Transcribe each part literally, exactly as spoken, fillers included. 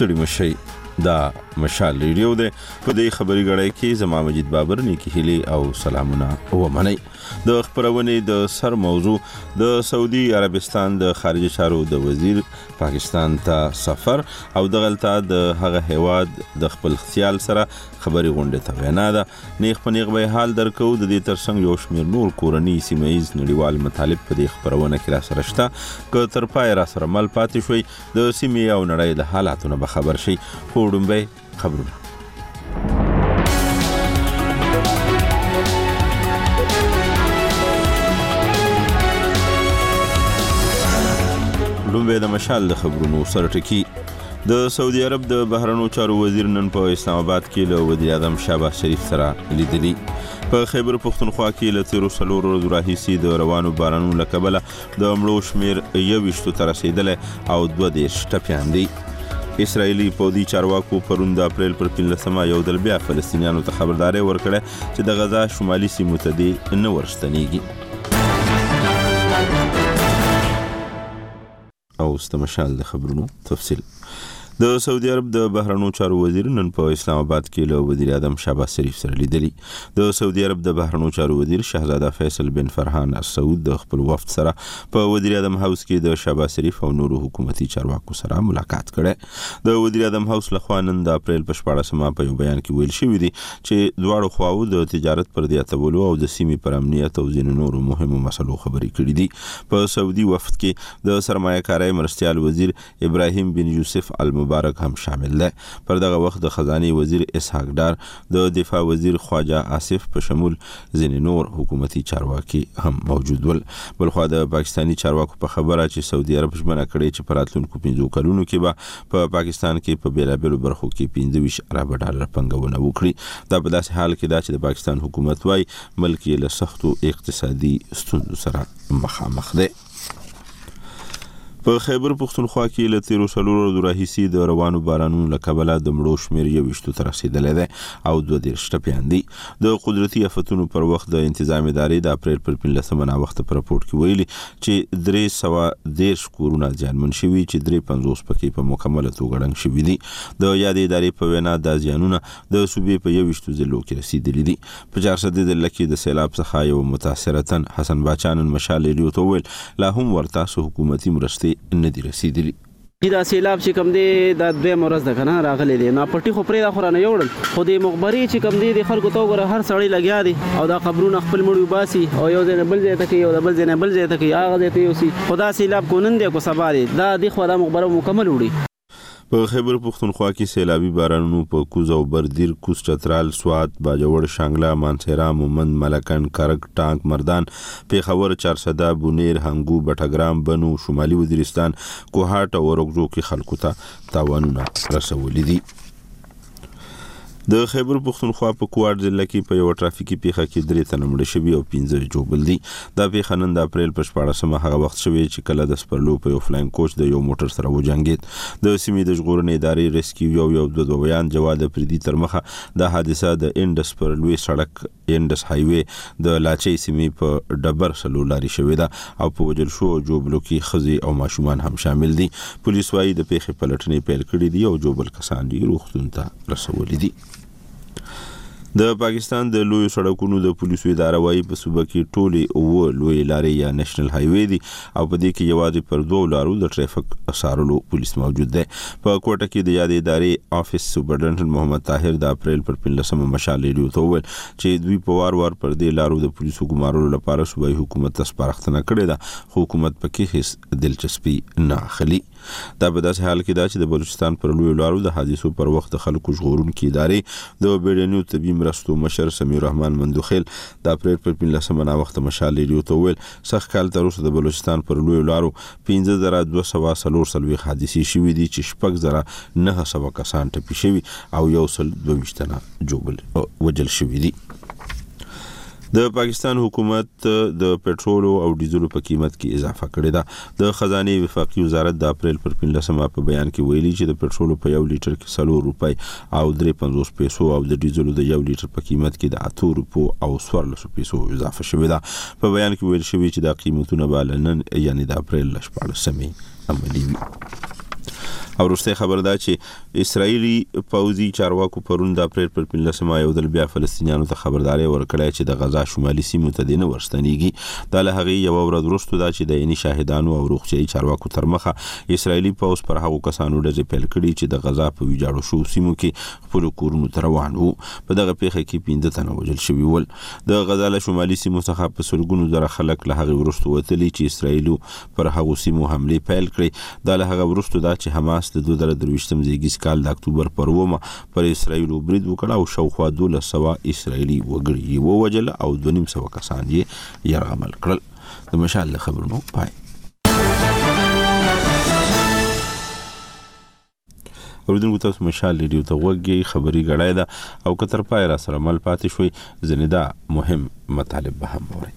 ستړي مشئ. دا مشال ریډیو دی. په دې خبري غړی کې زما مجید بابر نیکی هیلی او سلامونه ومنئ. د خبرونې د سر موضوع د سعودي عربستان د خارجه چارو د وزیر پاکستان ته سفر او د غلطه د هغه هیواد د خپل خیال سره خبري غونډه ته وینا ده. نیغ په نیغ به حال درکو. د دې ترڅنګ یو شمیر نور کورنی سیمایز نړیوال مطالب په دې خبرونه کې را سره شته. که تر پای را سره مل پاتې شوي د سیمې او نړۍ د حالاتونو به خبر شي. وړومبی خبرونه. لومبی د مشال د خبرونو سره ټکی. د سعودي عرب د بهرنیو چارو وزیر نن په اسلام آباد کې له وزیر اعظم شهباز شریف سره لیدلی. په خیبر پختونخوا کې له تیرو څلورو ورځو راهیسې د روانو بارانونو له کبله د مړو شمېر یوویشتو ته رسېدلی او دوه دېرش ټپیان دي. اسرائیلي پوځي چارواکو پرون د اپریل پر پنځلسمه یو ځل بیا فلسطینیانو ته خبرداری ورکړه چې د غزا شمالي سیمو ته دې نه ورستنېږي. او استمشال د خبرونو تفصیل. د سعودي عرب د بهرنیو چارو وزیر نن په اسلام آباد کې له وزیر اعظم شهباز شریف سره لیدلی. د سعودي عرب د بهرنیو چارو وزیر شهزاده فیصل بن فرحان السعود د خپل وفد سره په وزیر اعظم هاوس کې د شهباز شریف او نورو حکومتي چارواکو سره ملاقات کړي. د وزیر اعظم هاوس لخوا نن د اپریل په شپاړسمه په یو بیان کې ویل شوی دی چې دواړو خواو د تجارت پر زیاتولو او د سیمې پر امنیت او ځینو نورو مهمو مسلو خبرې کړي دي. په سعودي وفد کې د سرمایه کارۍ مرستیال وزیر ابراهیم بن یوسف المبارک هم شامل ده. پر دغه وخت د خزانه وزیر اسحاق ډار، د دفاع وزیر خواجه آصف په شمول ځینې نور حکومتي چارواکي هم موجود ول. بلخوا د پاکستانی چارواکو په خبره چې سعودي عرب ژمنه کړې چې په راتلونکو پنځو کلونو کې به په پاکستان کې په بیلابیلو برخو کې پنځه ویشت ارب ډالر پنګونه وکړي. دا په داسې حال کې ده چې د پاکستان حکومت وايي ملک یې له سختو اقتصادي ستونزو سره مخامخ دی. په خیبر پختونخوا کې له تیرو څلورو ورځو راهیسې د روانو بارانونو له کبله د مړو شمېر یوویشتو ته رسېدلی دی او دوه دېرش ټپیان دي. د قدرتي آفتونو پر وخت د انتظام ادارې د اپریل پر پنځلسمه ناوخته په راپورټ کې ویلي چې درې سوه دېرش کورونه زیانمن شوي چې درې پنځوس پکې په مکمله توګه ړنګ شوي دي. د یادې ادارې په وینا دا زیانونه د صوبې په یوویشتو ضلعو کې رسېدلي دي. په چارسده ضلع کې د سیلاب څخه یو متاثره تن حسن باچا نن مشال ریډیو ته وویل لا هم ورته حکومتي مرستې نه دي رسیدلی. دا سیلاب چې کوم دی دا دویم ورځ ده کنه راغلی دی. نه پټي خو پرې دا خو رانه یوړل خو د مخبري چې کوم دی د خلکو ته وګوره هر سړی لګیا دی او دا قبرونه خپل مړي وباسي او یو ځای نه بل ځای ته کوي او بل ځای نه بل ځای ته کوي هغه ځای ته یوسي. خو دا سیلاب کو نن دی کو سبا دی دا د خو دا مخبره مکمل وړي. په خیبر پختونخوا کې سیلابي بارانونو په کوز او بردیر، کوز چترال، سوات، باجوړ، شانګله، مانسهرا، مومند، ملکن، کرک، ټانک، مردان، پیښور، چارسده، بونیر، هنګو، بټګرام، بنو، شمالي وزیرستان، کوهاټ او ورغزو کې خلکو ته تاوانونه رسولي دي. د خیبر پختونخوا په کوهاټ ضلع کې په یو ټرافیکي پیښه کې درې تنه مړه شوي او پنځه ژوبل دي. دا پیښه نن د اپریل په شپاړسمه هغه وخت شوې چې کله د سپرلو په یو فلاین کوچ د یو موټر سره وجنګېد. د سیمې د ژغورنې ادارې ریسکیو یو یو دوه دویان جواد پردي تر مخه د حادثه د انډس پر لوی سړک انډس هایوې د لاچې سیمې په ډبر سلو لاري شوې ده او په وجل شو جوبلو کې ښځې او ماشومان هم شامل دي. پولیس وايي د پیښې پلټنې پیل کړې دي او جوبل کسان یې روغتون ته رسولي دي. د پاکستان د لوی سړکونو د پولیسو اداره وايي په صوبه کې ټولې اوه لوی لارې یا نېشنل هایوې دي او په دې کې یوازې پر دوه لارو د ټریفیک څارلو پولیس موجود دی. په کوټه کې د یادې ادارې افیس سپرډنټ محمد طاهر د اپریل پر پنځلسمه مشال ریډیو ته وویل چې دوی په وار وار پر دې لارو د پولیسو ګمارلو لپاره صوبایي حکومت ته سپارښتنه کړې ده خو حکومت پکې هیڅ دلچسپي نه اخلي. دا په داسې حال کې ده چې د بلوچستان پر لوی لارو د حادثو پر وخت د خلکو ژغورونکي ادارې د بیړنیو طبي مرستو مشر سمیر رحمان مندوخیل د اپریل پر پنځلسمه ناوخته مشال ریډیو ته وویل سخت کال تر اوسه د بلوچستان پر لوی لارو پنځه زره دوه سوه څلور څلوېښت حادثې شوي دي چې شپږ زره نهه سوه کسان ټپي شوي او یو سل دوه ویشت تنه ژوبل وجل شوي دي. د پاکستان حکومت د پټرول او ډیزل په قیمت کې اضافه کړې ده. د خزانه وفاقي وزارت د اپریل پر پنځلسمه په بیان کې ویلي چې د پټرول په یو لیټر کې څلور روپۍ او درې پنځوس پیسو او د ډیزل د یو لیټر په قیمت کې د اته روپو او څوارلسو پیسو اضافه شوې ده. په بیان کې ویل شوی چې د قیمتونه به نن یعنی د اپریل شپاړسمې عملي وي. او وروسته خبر ده چې اسرایلی پوځي چارواکو پرون د اپریل پر پنځلسمه یو ځل بیا فلسطینیانو ته خبرداري ورکړه چې د غزا شمالي سیمو ته دینه ورستنیږي. دا له هغې یوه ورځ وروسته ده چې د عیني شاهدانو او روغتیایي چارواکو تر مخه اسرایلی پوځ پر هغو کسانو ډزې پیل کړي چې د غزا په ویجاړو شوو سیمو کې خپلو کورونو ته روان وو. په دغه پیښه کې پنځه تنه وژل شوي ول. د غزا له شمالي سیمو څخه په سلګونو زره خلک له هغې وروسته وتلي چې اسرایلو پر هغو سیمو حملې پیل کړې. دا له هغه وروسته ده چې حماس د دوه زره درویشتم زیږیز کال د اکتوبر پر اوومه پر اسرایلو برید وکړ او شاوخوا دولس سوه اسرایلي وګړي یې ووژل او دوه نیم سوه کسان یې یرغمل کړل. د مشال له خبرونو پای. اوریدونکو تاسو مشال ریډیو ته غوږ خبري غړای ده او کتر پای را سره مل پاتې شوي ځنې دا مهم مطالب به هم وورئ.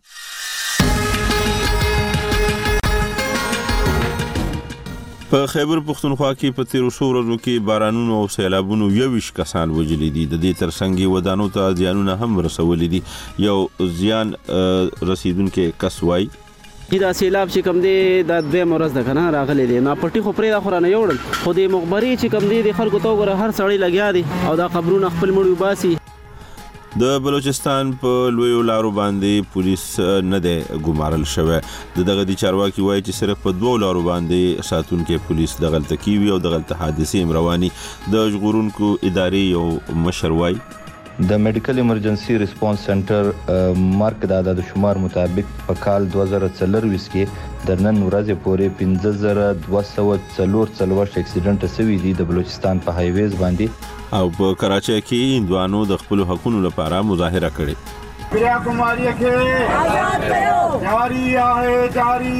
په خیبر پختونخوا کې په تیرو څو ورځو کې بارانونو او سیلابونو یوویشت کسان وژلي دي. د دې ترڅنګ یې ودانو ته زیانونه هم رسولي دي. یو زیان رسیدونکي کس وایي دا سیلاب چې کوم دی دا دویم ورځ ده کنه راغلی دی. ناپټي خو پرې دا خو رانه یوړل خو د مخبري چې کوم دی د خلکو ته وګوره هر سړی لګیا دی او دا قبرونه خپل مړي وباسي. د بلوچستان په لویو لارو باندې پولیس نه دی ګمارل شوی. د دغه د چارواکي وایي چې صرف په دوو لارو باندې ساتونکي پولیس د غلطه کیوي او د غلطه حادثې هم رواني. د ژغورونکو ادارې یو مشر وایي د میډیکل ایمرجنسي ریسپانس سنټر مارک د عدد شمار مطابق په کال دوه زره څلرویشت کې د نن ورځې پورې پنځه زره دوه سوه څلور څلوېښت اکسیډنټ شوي دي د بلوچستان په هایویز باندې. او په کراچۍ کې هندوانو د خپلو حقونو لپاره مظاهره کړې. بریا کماری کې آزاد کړو جاری آهے جاری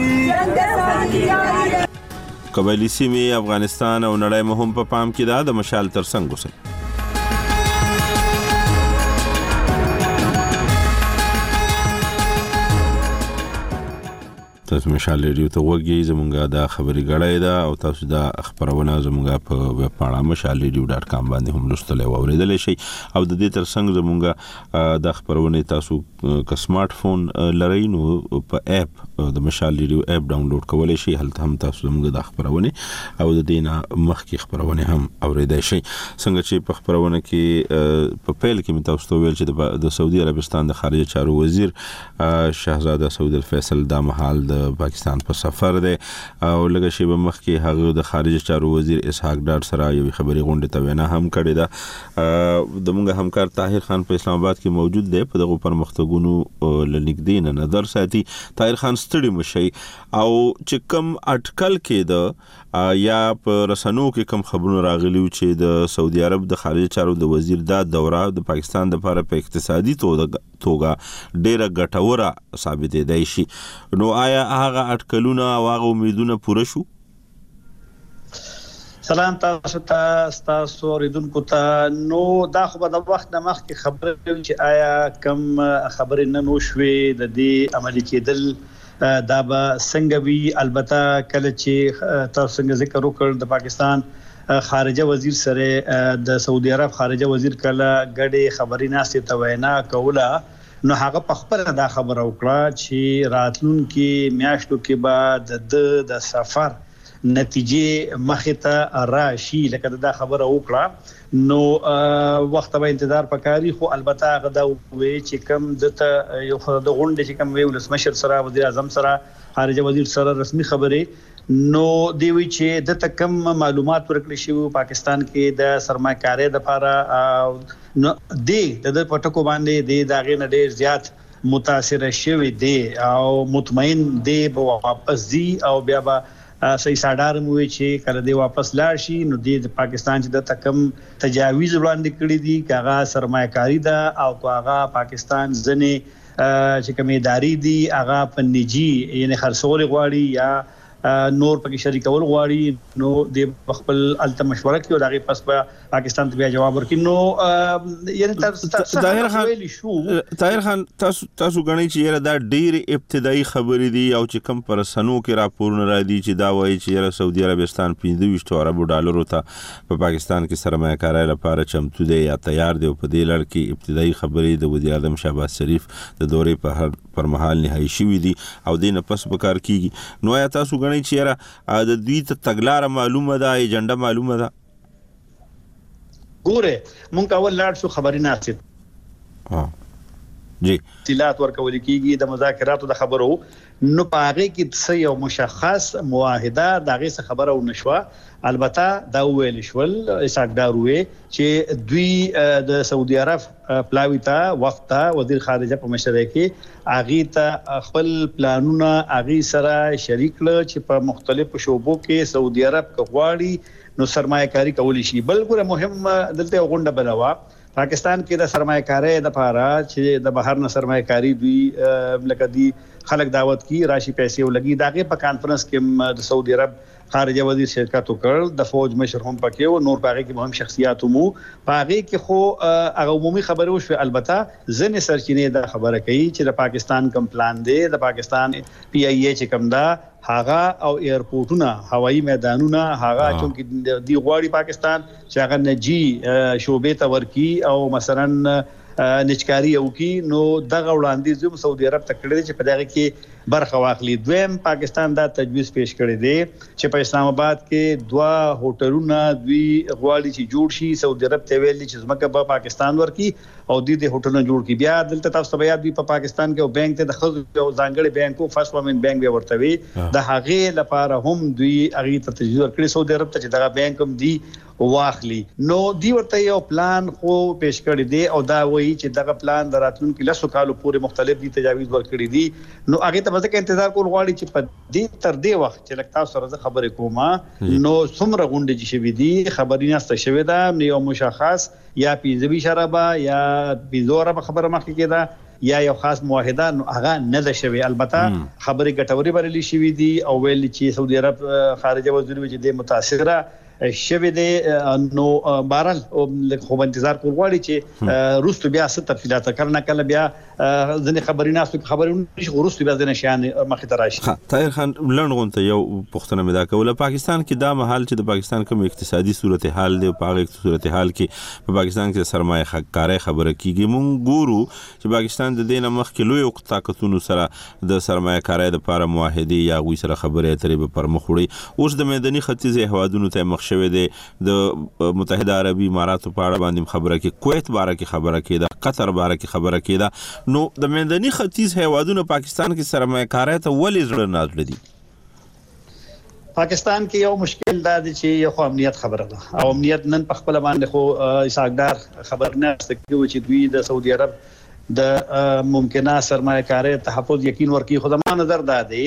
رہندی. قبایلی سیمې افغانستان او نړۍ مهم په پام کې ده. د مشال ترڅنګ اوسئ. تاسو مشال ریډیو ته وګورئ. زمونږه دا خبري غړای ده او تاسو دا خبرونه زمونږه په ویب پاڼه مشال ریډیو ډاټ کام باندې هم لوستلی او اوریدلی شئ. او د دې ترڅنګ زمونږه دا خبرونه تاسو که سمارټ فون لرئ نو په اپ د مشال ریډیو اپ ډاونلوډ کولی شئ. هلته هم تاسو زمونږه دا خبرونه او د دې نه مخکې خبرونه هم اوریدای شئ. څنګه چې په خبرونه کې په پیل کې مې تاسو ته ویل چې د سعودي عربستان د خارجه چارو وزیر شهزاده سعود الفیصل دا مهال د پاکستان په سفر دی او لږه شیبه مخکې هغه د خارجه چارو وزیر اسحاق ډاډ سره یوې خبري غونډې ته وینا هم کړې ده. د موږ همکار طاهر خان په اسلام آباد کې موجود دی. په دغه پرمختګونو له نږدې نه نظر ساتي. طاهر خان ستړي مشئ او چې کوم اټکل کېده یا په رسنو کې کوم خبرونه راغلي چې د سعودي عرب د خارجه چارو د وزیر دا دوره د پاکستان لپاره په اقتصادي توګه ډیره ګټوره ثابتېدای شي. نو آیا هغه اټکلونه او هغه امیدونه پوره شو؟ سلام تاسو ته تاسو ریدونکو ته. نو دا خو به د وخت نه مخکې خبره چې آیا کم خبرې نه نو شوې د دې عملي کېدل دا به څنګه وي. البته کله چې تاسو څنګه ذکر وکړ د پاکستان خارجه وزیر سره د سعودي عرب خارجه وزیر کله ګډې خبرې ناستې ته وینا کوله نو هغه په خپل دا خبره وکړه چې راتلونکي میاشتو کې به د د سفر نتیجې مخې ته راشي. لکه دا خبره وکړه نو وخت به انتظار پکاري. خو البته هغه دا وی چې کم دته یو د غونډې چې کم وی ولسمشر سره وزیر اعظم سره خارجه وزیر سره رسمي خبرې نو دی وی چې د تکم معلومات ورکړل شي پاکستان کې د سرمایه‌کارۍ لپاره نو دی د پټکو باندې دی داغه نه ډیر زیات متاثر شوی دی او مطمئن دی به واپس دی او بیا به صحیح ساډار مو چې کله دی واپس لاړ شي نو دی د پاکستان چې د تکم تجاویز وړاندې کړی دی کاغه سرمایه‌کاري ده او کاغه پاکستان ځنې چې کومې ادارې دي هغه په نجی یعنی خرڅول غواړي یا نور پکې شریکول غواړي نو د خپل الته مشوره کوي او دغه پس په پاکستان ته بیا جواب ورکړي. نو یعنی تاسو طاهر خان طاهر خان تاسو تاسو غنئ چې یره دا ډیر ابتدایي خبرې دي او چې کم پر سنو کې راپورونه را دي چې دا وایي چې یره سعودي عربستان پنځه ویشت اربو ډالرو ته په پاکستان کې سرمایه‌کارۍ لپاره چمتو دی یا تیار دی. په دې لړ کې ابتدایي خبرې د وزیر اعظم شهباز شریف د دورې په هر پر مهال نهایی شوې دي او دې نه پس به کار کیږي. نو آیا تاسو غنی چیرې د دوی ته تګلاره معلومه ده ایجنډا معلومه ده ګوره مونږ اول لاړ شو خبري ناست ها جی تلات ورکول کیږي د مذاکراتو د خبرو نو پاره کې څه یو مشخص معاهده دغه څه خبره و نشوه البته دا ویل شول اساقدار وې چې دوی د سعودي عرب پلاوی ته وخت وزیر خارجه په مشرۍ کې اغي ته خپل پلانونه اغي سره شریک ل چې په مختلفو شوبو کې سعودي عرب کغواړي نو سرمایه‌کاري کولی شي بل ګره مهم دلته غونډه بلوا پاکستان کې د سرمایه‌کاري د لپاره چې د بهر نه سرمایه‌کاري دوی لکه دي خلک دعوت کی راشي پیسې ولګي داغه په کانفرنس کې د سعودي عرب خارجه وزیر شرکت وکړ د فوج مشر هم پکې او نور پاګه کې مهم شخصیات مو پاګه کې خو هغه عمومي خبره وشو البته ځنې سرچینې د خبره کوي چې د پاکستان کم پلان دی د پاکستان پی ای ای چې کم دا هغه او ایرپورټونه هوایی میدانونه هغه چې دی غواړي پاکستان چې هغه نجی شوبې ته ورکی او مثلا نچکاری او کی نو دغه وړاندې زم سعودي عرب ته کړی چې په دغه کې برخه واخلي دویم پاکستان دا تجویز پیش کړی دی چې په اسلام آباد کې دوا هوټلونه دوی غواړي چې جوړ شي سعودي عرب ته ویلي چې زمکه په پاکستان ورکی او د دې هوټلونه جوړ کی بیا دلته تاسو بیا دوی په پاکستان کې او بانک ته د خزو او ځانګړي بانکو فرست ومن بانک به ورته وي د هغه لپاره هم دوی هغه ته تجویز ورکړي سعودي عرب ته چې دغه بانک هم دی واخلي نو دی ورته یو پلان خو پیش کړی دی او دا وایي چې دغه پلان دراتونکو لسو کالو پورې مختلف دي تجاویز ورکړي دي نو هغه ته ځکه انتظار کول غواړي چې په دې تر دې وخت چې لکه تاسو سره خبرې کومه نو څومره غونډې چې شوي دي خبرې نهسته شوي ده یو مشخص یا پیزوي شرابه یا پیزوره خبره مخکې کېده یا یو خاص معاهده نو هغه نه ده شوی البته خبرې ګټوري بللی شوي دي او ویل چې سعودي عرب خارجه وزیر وجه د متاثره شوی دی نو بهرحال خو انتظار کول غواړي چې روستو بیا ست تفصیلات کړنه کله بیا ځنې خبرې ناسو خبرې نشي روستو بیا ځنې شان مخې ته راشي طاهر خان لړغون ته یو پښتنه مدا کوله پاکستان کې دا محل چې د پاکستان کوم اقتصادي صورتحال دی په هغه صورتحال کې په پاکستان کې سرمایه کاري خبره کیږي مونږ ګورو چې پاکستان د دینه مخ کې لوی طاقتونو سره د سرمایه کاري لپاره معاهده یا غوي سره خبرې اترې به پر مخ وړي اوس د مدني ختیځ هوادونو ته مخ شوی دی د متحده عربي اماراتو په اړه باندې خبره کې کویت باره کې خبره کې ده قطر باره کې خبره کې ده نو د مدني ختیځ هیوادونو پاکستان کې سرمایه کاري ته ولې زړه نازل دي پاکستان کې یو مشکل دا دی چې یو امنیت خبره ده او امنیت نن په خپل باندې خو اساقدار خبر نه ستګو چې دوی د سعودي عرب د ممکنه سرمایه کاري تحفظ یقین ورکی خو زموږ نظر دا دی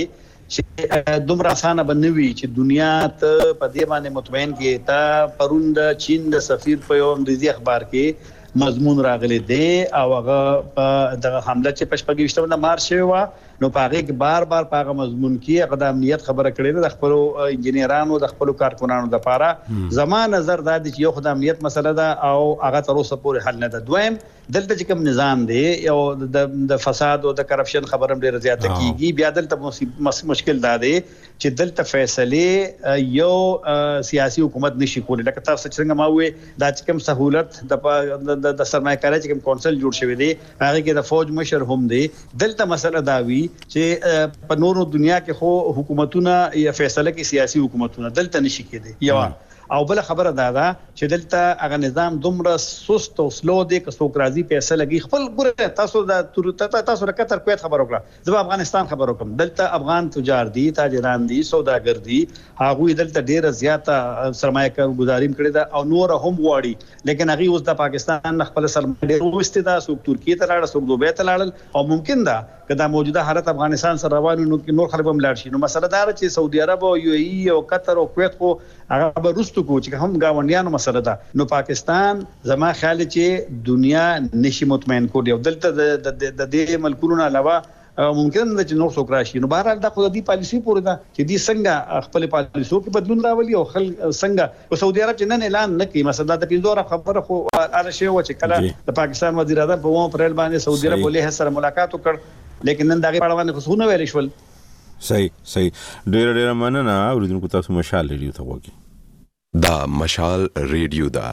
چې دومره اسانه بنوي چې دنیا ته په دې باندې مطمئن کې تا پروند چین د سفیر په یو انګریزي اخبار کې مضمون راغلي دی او هغه د حمله چې پښپګیشتونه مار شوی و نو پاره کې بار بار پاغه مضمون کې هغه د امنیت خبره کړې ده د خپل انجنیرانو د خپل کارکونانو د لپاره زموږ نظر دا دی چې یو خدای امنیت مسله ده او هغه تر اوسه پورې حل نه ده دویم دلته چې کوم نظام دی یو د فساد او د کرپشن خبره ډیره زیاته کیږي بیا دلته مشکل دا دی چې دلته فیصله یو سیاسي حکومت نشي کولی لکه تاسو څنګه ما وې دا چې کوم سہولت د د سرمایه‌کاري چې کوم کونسل جوړ شوی دی هغه کې د فوج مشر هم دی دلته مسله دا وی چې په نورو دنیا کې خو حکومتونه یا فیصله کې سیاسي حکومتونه دلته نشي کېدي یو او بل خبره دا ده چې دلته هغه نظام دومره سست او سلو دی که څوک راځي پیسې لګي خپل ګوره تاسو د تاسو د قطر کویت خبر وکړه زه افغانستان خبر وکم دلته افغان تجار دي تاجران دي سوداګر دي هغه دلته ډیره زیاته سرمایه گزاریم کړې ده او نور هم غواړي لیکن هغه اوس د پاکستان خپل سرمایه ډیره وسته ده څوک ترکیه ته لاړ څوک دوبه ته لاړ او ممکن ده کدا موجوده حالت افغانستان سره روانو نو نور خلک هم لاړ شي نو مسله دا چې سعودي عرب او یو ای او قطر او کویت خو هغه به رستو کو چې هم گاونډیانو مسله ده نو پاکستان زما خیال چې دنیا نشي مطمئن کوي او دلته د دې ملکونو علاوه ممکن ده چې نور څوک راشي نو بهرحال دا خو د دې پالیسي پورې ده چې دې څنګه خپل پالیسو کې بدلون راولي او خل څنګه په سعودي عرب چې نن اعلان نه کوي مثلا د پیندور خبره خو اره شی و چې کله د پاکستان وزیر اعظم په وو پرل باندې سعودي عرب له سره ملاقات وکړ لیکن نن دغه پړوانه خصونه ویل شول صحیح صحیح ډیر ډیر مننه اوریدونکو تاسو مشال ریډیو ته وګورئ دا مشال ریډیو دا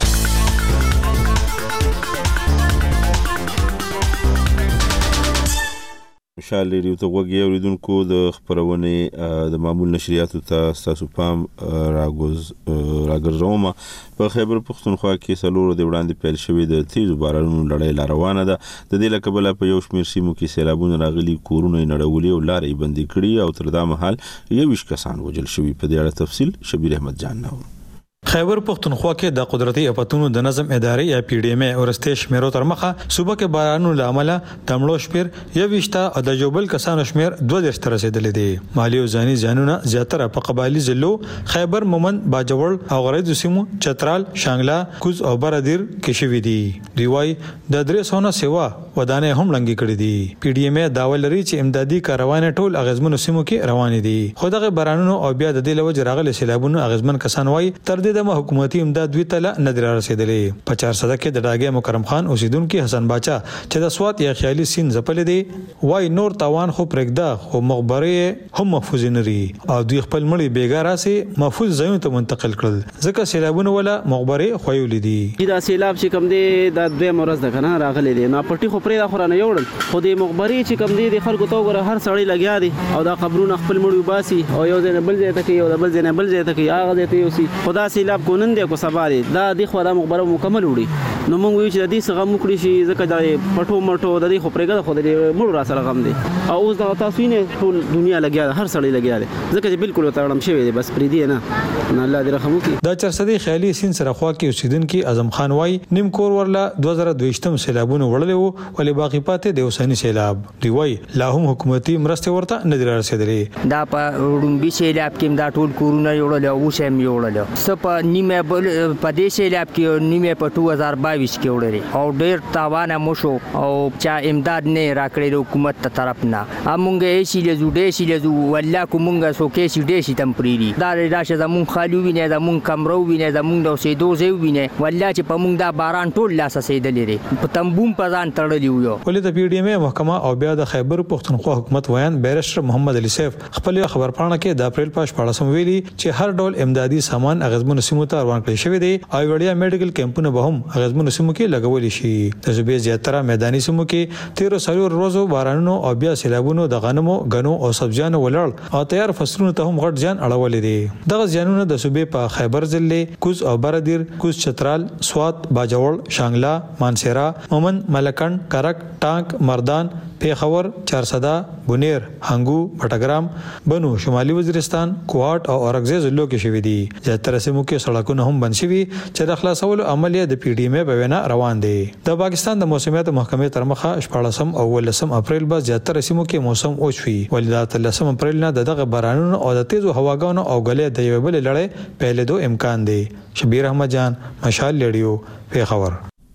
مشال ریډیو ته وګورئ اوریدونکو د خبرونه د معمول نشریاتو ته تاسو پام راګوز راګرځوم په خیبر پختونخوا کې سلور د وړاندې پیل شوی د تیز بارانونو لړۍ روانه ده د دې لکبله په یو شمېر سیمو کې سیلابونه راغلي کورونه نړولي او لارې بندي کړي او تر دا مهال یویش کسان وژل شوي په دې اړه تفصیل شبیر احمد جان نو خیبر پختونخوا کې د قدرتي اپاتونو د نظم ادارې یا پی ډی ایم ای ورسته شمیرو تر مخه صوبه کې بارانونو لامل تمړو شپیر یو وشتا او د جوبل کسانو شمیر دوه درس تر رسیدلې دي مالی او ځاني ځانونه زیاتره په قبایلی ضلعو خیبر مومند باجوړ او غریزو سیمو چترال شانګلا کوز او برادر کې شوې دي دی وای د درسونه سیوا ودانې هم لنګي کړې دي پی ډی ایم ای داول لري چې امدادي کاروانه ټول اغزمنو سیمو کې روان دي خو دغه بارانونو او بیا د دې لوج راغلي سیلابونو اغزمن کسان وای تر د حکومتي امداد وی تل نه در رسیدلې په چار صده کې د ډاګه مکرم خان اوسیدونکو حسن باچا چې د سوات یا خیالي سین زپل دي وای نور تاوان خو پرګدا خو مخبره هم محفوظ نری او دوی خپل مړي بیګا راسي محفوظ ځایونو ته منتقل کړل ځکه سیلابونه ولا مخبره خویول دي دا سیلاب چې کوم دي د دوه مرز د کنه راغلي دي نو پټي خو پرې دا خورانه یوړل خو د مخبره چې کوم دي د خلکو تو غره هر سړی لګیا دي او دا قبرونه خپل مړي باسي او یو ځای بل ځای ته کې یو بل ځای بل ځای ته کې هغه ځای ته یو سي خدا سیلاب کو نن دی کو سبا دی دا د خو د مخبره مکمل وړي نو موږ وی چې د دې څنګه مکړي شي ځکه د پټو مټو د دې خو پرېګه خو د مړو را سره غم دي او اوس د تاسو نه ټول دنیا لګیا هر سړی لګیا دی ځکه چې بالکل تړم شوی دی بس پرې دی نه الله دې رحم وکړي دا چرصدي خیالي سین سره خوا کې اوسیدونکو اعظم خان وای نیم کور ورلا دوه زره دوه سیلابونه وړلې وو ولې باقی پاتې د اوسنی سیلاب دی وای لا هم حکومتي مرسته ورته نه در رسیدلې دا په وړومبي سیلاب کې دا ټول کورونه یوړل او شم یوړل سپ نیمه په دې سیلاب کې نیمه په دوه هزار باییس کې وړلې او ډېر تاوان مو شو او چا امداد نه راکړي د حکومت ته طرف نه امونږ یې شي له جوړې شي له والله کومږه سو کې شي دې شي تم پریری دا راشه زمون خالو ویني زمون کمرو ویني زمون د سیدو زی ویني والله چې په مونږ دا باران ټول لاس سیدلې لري په تمبوم پزان تړلی یو ولې د پی ډی ایم محکمه او بیا د خیبر پختونخوا حکومت ویان بیرسټر محمد علي سیف خپل خبر پاڼه کې د اپریل پاش پاړسم ویلي چې هر ډول امدادي سامان اغزمن سیمو ته روان کړی شوی دی او وړیا میډیکل کیمپونه به هم اغزمن سیمو کې لګول شي د صوبې زیاتره میداني سیمو کې تیر سلور ورځو بارانونو او بیا سیلابونو د غنمو غنو او سبزیانو ولړ او تیار فصلونو ته هم غټ ځان اړولې دي دغه ځانونه د صوبې په خیبر ضلع کوز او برادر کوز چترال سوات باجوړ شانګلا مانسیرا مومند ملکند کرک ټانک مردان پیښور چارسدا بونیر هنګو بټګرام بنو شمالي وزیرستان کوهاټ او اورګزې ضلعو کې شوې دي زیاتره سیمو کې سړکونه هم بند شوي چې د خلاصولو عملیه د پی ډی ایم په وینا روان دي د پاکستان د موسمیات محکمې تر مخه شپږم او ولسم اپریل به زیاتره سیمو کې موسم اوچوي ولې د لسم اپریل نه دغه بارانونو او د تیزو هواګانو او غلې د یو بل لړۍ پیلېدو امکان دی شبیر احمد جان مشال ریډیو پیښور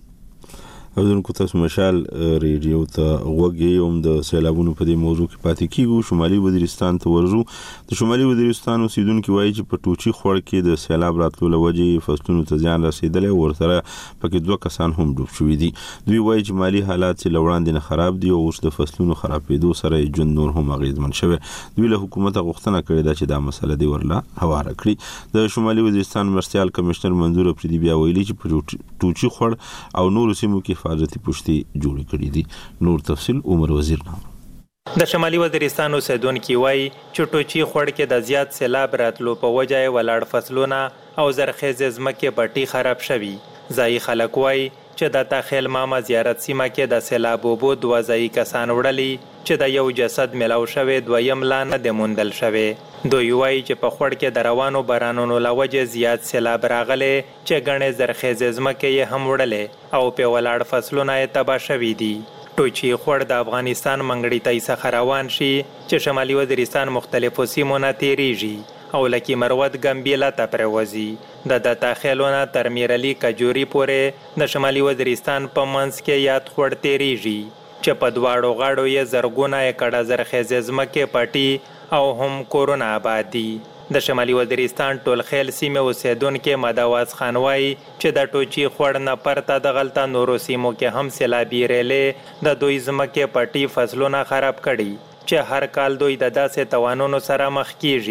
اوردونکو تاسو مشال ریډیو ته وګورئ هم د سیلابونو په دې موضوع کې پاتې کیږو شمالي وزیرستان ته ورځو د شمالي وزیرستان اوسیدونکو وایي چې په ټوچي خوړ کې د سیلاب راتلو لوجې فصلونو ته ځان رسیدلی ورسره پکې دوه کسان هم ډوب شوي دي دوی وایي چې مالی حالات چې لوړاندې نه خراب دي او اوس د فصلونو خرابېدو سره ژوند نور هم اغېزمن شوی دوی له حکومت غوښتنه کړې ده چې دا مسله دی ورلا هواره کړي د شمالي وزیرستان مرستیال کمشنر منظور افریدي بیا ویلي چې په ټوچي خوړ او نورو سیمو کې حفاظتي پشتي جوړ کړي دي نور تفصیل عمر وزیر نام د شمالي وزیرستان اوسیدونکو وایي چې ټوچي خوړ کې د زیات سیلاب راتلو په وجه ولاړ فصلونه او زرخیزې ځمکې پټي خراب شوي ځایي خلک وایي چې د تاخیل ماما زیارت سیمه کې د سیلاب اوبو دوه ځایي کسان وړلي چې د یو جسد ملاو شوی دویم لا نه دی موندل شوی دوی وایي چې په خوړ کې د روانو بارانونو له وجې زیات سیلاب راغلی چې ګڼې زرخیزې ځمکې یې هم وړلې او په ولاړ فصلونه یې تباه شوي دي ټوچي خوړ د افغانستان منګړي تای څخه روان شي چې شمالي وزیرستان مختلفو سیمو نه تیریږي او لکه مروت ګمبیلا ته پروازي د د تاخیلونه تر میرلی کجوري پورې د شمالي وزیرستان په منځ کې یاد خوړ تیریږي چې په دواړو غاړو یې زرګونه ایکړه زرخیزې ځمکې پټي او هم کورونه آباد دي د شمالي وزیرستان ټول خیل سیمه اوسیدونکو مداواز خان وایي چې د ټوچي خوړ نه پرته د غلطه نورو سیمو کې هم سیلابي ریلې د دوی ځمکې پټي فصلونه خراب کړي چې هر کال دوی د داسې توانونو سره مخ کیږي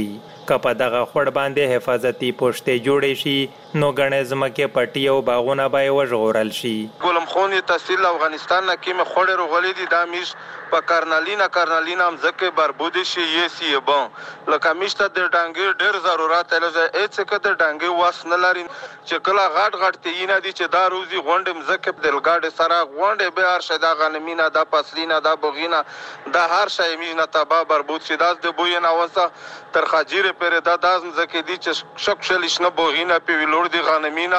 که په دغه خوړ باندې حفاظتي پوښتې جوړې شي نو ګڼې ځمکې پټي او باغونه به یې وژغورل شي. ګلم خون تحصیل افغانستان نه کې مې خوړې رغولې دي دا میش په کارنالینا کارنالینا هم ځکه بربودي شي یې سی بون لکه میشته د ډانګې ډېر ضرورت لږه هېڅ که د ډانګې واس نه لري چې کله غټ غټ تیینه دي چې دا روزي غونډې مځکې په دلګاډې سره غونډې به هر شی دا غنمینا دا فصلینا دا بغینا دا هر شی میش نه تباه بربود شي داس د بوی نه وسه تر خاجیره پرې دا داس مځکې دي چې شک شلیش نه بغینا په ویلور دي غنمینا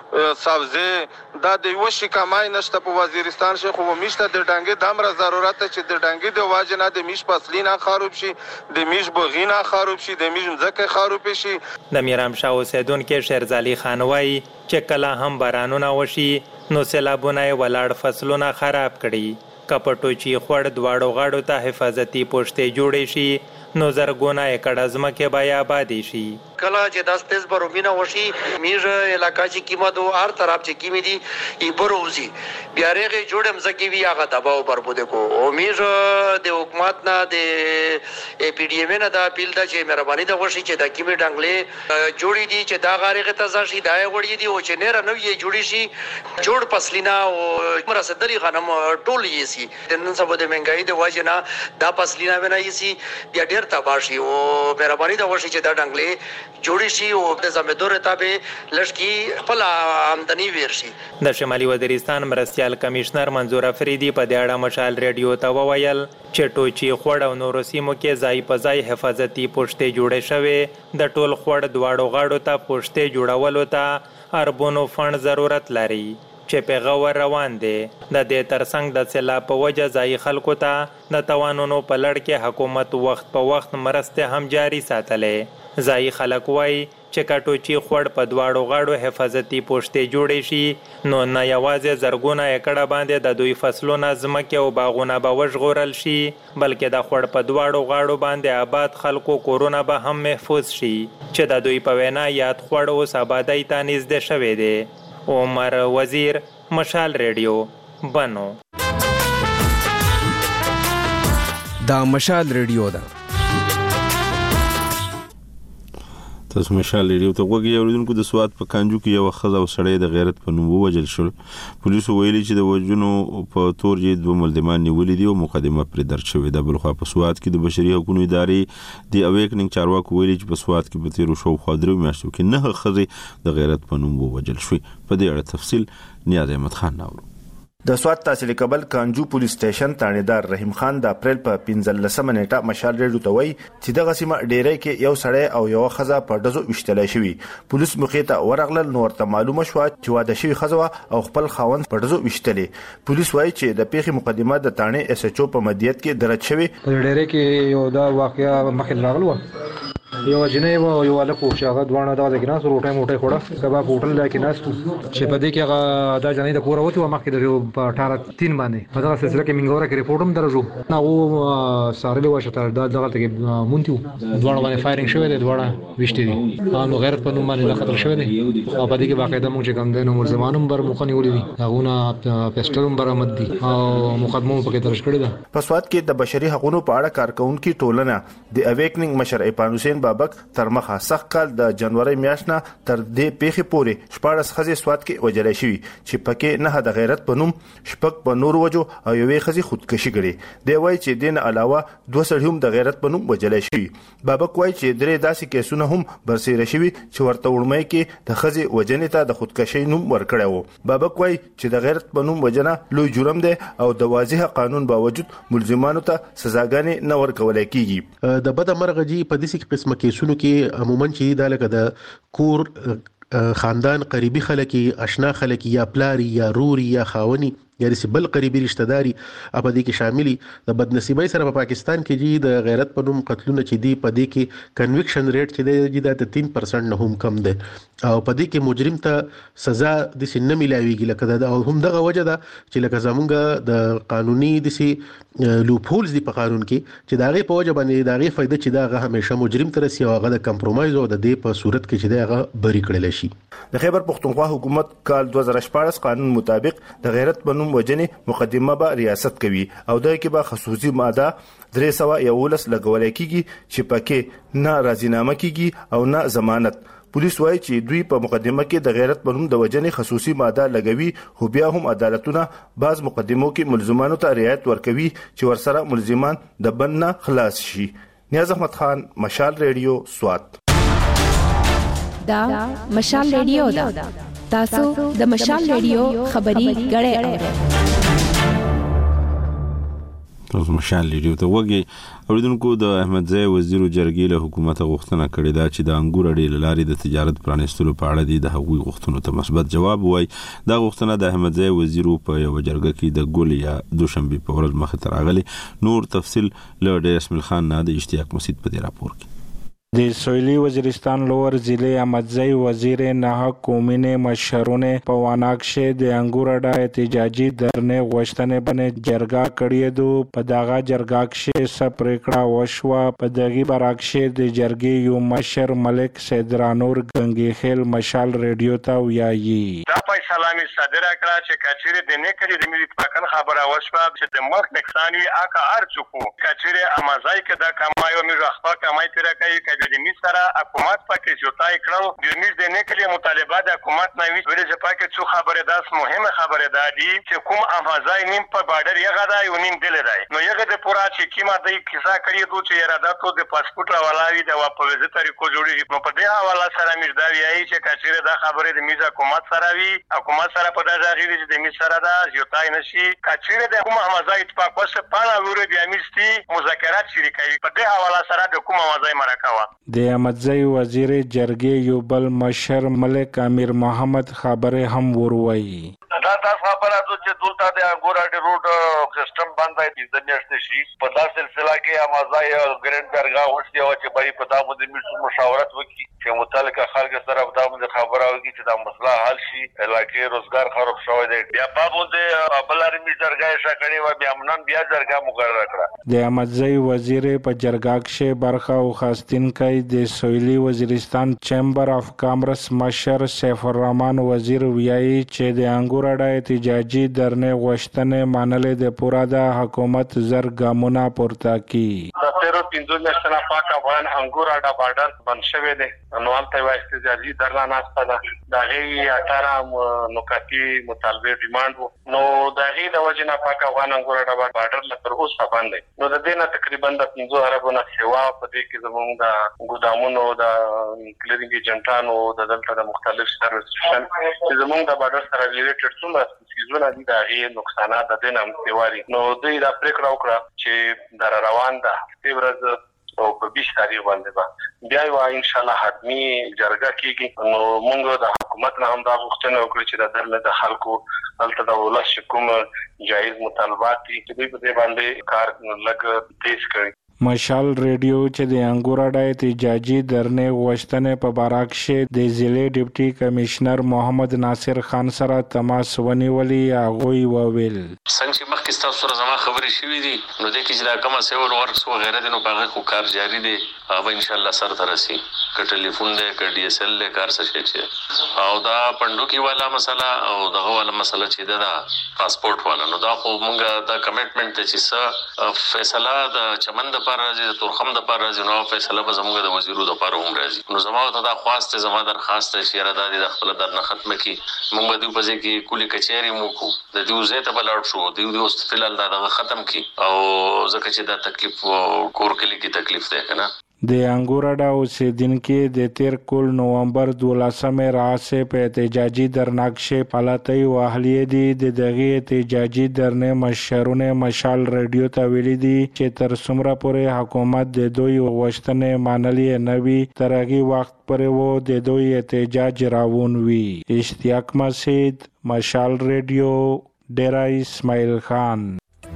سبزه دا د یو شي کمای نشته په وزیرستان شي خو میشته د ډانګې دمره ضرورت چې د ډانګې د واجه نه د میش فصلینا خراب شي د میش بغینا خراب شي د میش مځکې خراب شي. د میرامشاه اوسیدونکو شیرزالي خان وایي چې کله هم بارانونه وشي نو سیلابونه یې ولاړ فصلونه خراب کړي. که په ټوچي خوړ دواړو غاړو ته حفاظتي پوښتې جوړې شي نو زرګونه ایکړه ځمکې به یې آبادې شي. کله چې داس تیز برومینه وشي میږ علاقه چې کیمه دو هر طرف چې کیمه دي ای بروزي بیا رغه جوړم زکی وی هغه تباہ او بربود کو او میږ د حکومت نه د ای پی ډی ایم نه دا اپیل دا چې مهرباني دا وشي چې د کیمه ډنګلې جوړی دي چې دا غارغه ته ځي دا وړي دي او چې نه رنو یې جوړی شي جوړ پسلینا او مرسدري غنم ټول یې سي د نن سبا د منګای د واجنا دا پسلینا ونه یې سي بیا ډیر تباشي او مهرباني دا وشي چې دا ډنګلې جوړی شي او د زمیندور تابع لشکي خپل آمدنی ویر شي. د شمالي وزیرستان مرستيال کمشنر منظور افریدي په دې اړه مشال ریډیو ته وویل چې ټوچي خوړ او نورو سیمو کې ځای په ځای حفاظتي پوښتې جوړې شوې د ټول خوړ دواړو غاړو ته پوښتې جوړولو ته اربونو فند ضرورت لري چې په غور روان دي. د دې ترڅنګ د سیلاب په وجه ځای خلکو ته د توانونو په لړ کې حکومت وخت په وخت مرستې هم جاري ساتلې. ځای خلک وایي چې کټوچي خوړ په دواړو غاړو حفاظتي پوښتې جوړې شي نو نه یوازې زرګونه ایکړه باندې د دوی فصلونه ځمکې او باغونه به وژغورل شي بلکې د خوړ په دواړو غاړو باندې آباد خلکو کورونه به هم محفوظ شي چې د دوی په وینا یاد خوړ اوس آبادۍ ته نږدې شوی دی. عمر وزیر مشال ریډیو بنو. دا مشال ریډیو ده. تاسو مشال ریډیو ته وګورئ. اوریدونکو د سواد په کانجو کې یو خزه او سړی د غیرت په نوم ووجل شول. پولیسو ویلي چې د وجونو په تور یې دوه ملزمان نیولې دي او مقدمه پرې درج شوې ده. بل خو په سواد کې د بشري حقوقو ادارې د اویکننګ چارواکو ویلي چې په سواد کې په تیرو شو خاطرو میاشتو کې نه خزه د غیرت په نوم ووجل شوې. په دې اړه تفصیل نیاز احمد خان ناوړو. د سواد تحصیل کبل کانجو پولیس سټیشن تانیدار رحیم خان د اپریل په پنځلسمه نیټه مشال ریډیو ته وایي چې دغه سیمه ډیری کې یو سړی او یو خزه په ډزو وشتلای شوی. پولیس موخې ته ورغلل نو ورته معلومه شو چې واده شوی خزه او خپل خاوند په ډزو وشتلې. پولیس وایي چې د پیښې مقدمه د تانې اس ایچ او په مدیریت کې درج شوی. په ډیری کې یو دا واقعیا مخې راغلو یو جنې او یو الکو چې هغه دوانه دا د ګناس روټه موټه خوړه کباب هوټل لکه ناستو چې په دې کې هغه دا جنې د کوره وته و مخکې د په اټھارہ تین باندې په دغه سلسله کې منګوره کې رپورټ هم درجو نو او سارلې واشته دا دغه ته مونتیو دوانه باندې فایرینګ شوی دی دوانه وشتي دي نو غیرت په نوم باندې خطر شوی دی او په دې کې باقاعده موږ کوم د نور زمانم بر مخنی ولې دي هغه پېسټلم برآمد دي او مقدمه په کې درج کړی ده. په سواد کې د بشري حقوقو په اړه کارکونکو ټولنه د اویکننګ مشر ایپان حسین بابک تر مخه سخت کال د جنوري میاشتنه تر دې پیښې پورې شپږ خزې سواد کې وجلې شوی چې پکې نه د غیرت په نوم شپږ په نور وجو او یوې خزې خودکشي کړې. دی وایي چې دین علاوه دوه سړي هم د غیرت په نوم وجلې شوی. بابک وایي چې درې داسې کیسونه هم برسېره شوی چې ورته وړمې کې د خزې وجنې ته د خودکشي نوم ورکړی وو. بابک وایي چې د غیرت په نوم وجنه لوی جرم دی او د واضح قانون باوجود ملزمانو ته سزاګانې نه ورکول کیږي. د بد مرغجي په دې قسمه کیسونو کې عموما چې د لکه د کور خاندان قریبي خلک آشنا خلک یا پلاری یا روري یا خاوني یا د بل قریبي رشتہ داري په دې کې شاملي. د بدنصیبۍ سره په پاکستان کې جی د غیرت په نوم قتلونه چې دی په دې کې کنویکشن ریټ چې دی د تین پرسنټ نه هم کم دی او په دې کې مجرم ته سزا د سن ملاويږي لکه دا هم دغه وجه ده چې لکه زمونږ د قانوني د سي لوپ هولز دی په قانون کې چې داغه په وجه باندې داغه فائدہ چې داغه همیشه مجرم تر سي هغه د کمپرمایز او د دې په صورت کې چې داغه بری کړل شي. د خیبر پختونخوا حکومت کال دوه هزار شپږ قانون مطابق د غیرت په نوم ظلم وجنې مقدمه به ریاست کوي او دغه کې به خصوصي ماده درې سوه یولس لګولای کیږي چې پکې نه راضینامه کیږي او نه ضمانت. پولیس وایي چې دوی په مقدمه کې د غیرت په نوم د وجنې خصوصي ماده لګوي، خو بیا هم عدالتونه بعض مقدمو کې ملزمانو ته رعایت ورکوي چې ورسره ملزمان د بند نه خلاص شي. نیاز احمد خان، مشال ریډیو، سوات. دا مشال ریډیو دا تاسو د مشال ریډیو خبري غړې اورئ. تاسو مشال ریډیو ته وګورئ. اوریدونکو، د احمد ضیاء وزیر جرګې له حکومت غوښتنه کړې ده چې د انګور اډې لارې د تجارت پرانیستلو په اړه د هغوی غوښتنو ته مثبت جواب وایي. دا غوښتنه د احمد ضیاء وزیر په یو جرګه کې د ګل یا دوشنبه په ورځ مخ ته راغلی. نور تفصیل له ډیر اسماعیل خان نه د اشتیاق مسعود په راپور کې. د سویلی وزیرستان لور ضلع احمد ضیاء وزیر نه کومینه مشرونه په واناکشه د انګور اډه احتجاجي درنه غوښتنه باندې جرګه کړې دو. په دغه جرګه کې سپریکړه وشوه. په دغه براکشه د جرګې یو مشر ملک سیدرانور غنگی خیل مشال ریډیو ته ویایي. دا فیصله می صادره کړه چې کچېره د نه کړي د ملي اتفاقن خبره وشوه چې د مرګ نقصان وی اکا ارچکو کچېره امازای کې دا کمایو می رخصه کمای تر کوي د مصر حکومت پکې جوړای کړو. د میر د نه کړي مطالبه د حکومت نه وی ولې چې پکې څو خبره داس مهمه خبره ده دي چې کوم امازای نیم په بارډر یغه دا یو نیم دل دی نو یغه د پورا چې کیما د کیسه کړی دوه چې ارادتو د پاسپورت راولاوي د واپس د طریقو جوړي. نو په دې حواله سره میر دا ویایي چې کچېره دا خبره د میز حکومت سره وی حکومت سره په دغه غیر چې د مصر دا جوړای نشي. کچېره د کوم امازای اتفاق وسه پانا ورو د امستي مذاکرات شریکوي. په دې حواله سره د کوم امازای مرکوا د احمد ضیاء وزیر جرګې یو بل مشر ملک امیر محمد خبره هم وروي. دا تاسو خبره ده چې دلته د انګور اډې روډ سیستم باندې د میاشتې شي په داسې سلسله کې امازای ګرند درګه وشي او چې بای په دامو د مشاورت وکړي چې متعلقه خلک سره په دامو خبره وکړي چې دا مسله حل شي. علاقې روزګار خراب شوی دی. بیا په باندې بلاري می درګه شکړې و بیا منن بیا درګه مقرره کړه. د احمد ضیاء وزیر په جرګه کې برخه او خاستین کوي. د سویلی وزیرستان چیمبر اف کامرس مشر سیف الرحمن وزیر ویایي چې د انګور اډه احتجاجي درنه غوښتنه منلې د پورا د حکومت زر ګامونه پورته کی. د تیرو پنځو میاشتو پاک افغان انګور اډه بارډر بند شوی دی. نو هلته وایي احتجاجي درنه ناسته ده. د هغې اټاره نکاتي مطالبه ډیماند وو. نو د هغې د وجې نه پاک افغان انګور اډه بارډر له تر اوسه بند دی. نو د دې نه تقریبا د پنځو اربو نه سیوا په دې کې زموږ د ګودامونو د کلینینګ ایجنټانو د دلته د مختلف سرویس سټیشن چې زموږ د بارډر سره ریلیټډ څومره سیزونه دي د هغې نقصانات د دې نه سیواري. نو دوی دا پرېکړه وکړه چې در روان ده هفتې ورځ او په بیس تاریخ باندې به بیا یو ان شاء الله حتمی جرګه کیږي. نو موږ د حکومت نه هم دا غوښتنه وکړو چې د دله د خلکو هلته د ولس کوم جایز مطالبات دي چې دوی په دې باندې کار لږ تیز کړي. مشال ریډیو چې د انګور اډه احتجاجي درنه غوښتنه په باراک کې د ضلع ډیپټي کمشنر محمد ناصر خان سره تماس ونیولي. هغه وویل څنګه مخکې تاسو سره زما خبرې شوې دي نو د کې چې دا کومه سیول ورکس و غیره د نو په خو کار جاری دی. او ان شاء الله سره ترسي ک ټلیفون دی ک ډي اس ال له کار څه شي او دا پندوکي والا مسله او دغه والا مسله چې دا پاسپورت والا نو دا خو مونږه دا کمټمنټ چې څه فیصله د چمن د پر راځي د تورخم د پر راځي نو فیصله به زموږ د وزیرو د پر هم راځي. نو زموږ ته دا خواسته زموږ درخواست چې را د خپل درنه ختمه کی مونږ به د پځې کې کلی کچېری مو کو د دې زه ته بلاړ شو د دې اوس فلال دا ختم کی او زکه چې دا تکلیف کور کلی کی تکلیف ده کنه. د انګور اډه اوسیدونکو د تیر کول نومبر دولسمه راځي په احتجاجي درناکشه پالاتي واهلي دي. د دغه احتجاجي درنه مشرونه مشال ریډیو ته ویلي دي چې تر څومره پورې حکومت د دوی غوښتنې منلې نه وي تر هغه وخت پورې وو د دوی احتجاج راوون وي. اشتیاق مسعود، مشال ریډیو، ډیرا اسماعیل خان.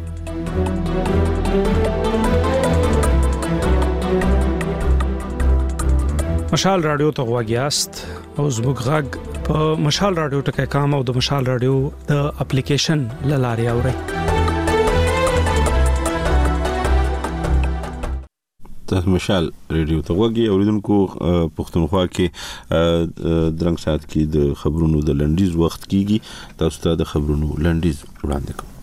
مشال رادیو ته غواګیاست او زموږ غږ په مشال رادیو ټکي کام او د مشال رادیو د اپلیکیشن لاري اوري. تاسو مشال ریډیو ته وګورئ اوریدونکو پښتونخوا کې درنګ سات کې د خبرونو د لنډیز وخت کیږي تاسو ته د خبرونو لنډیز وړاندې کوم.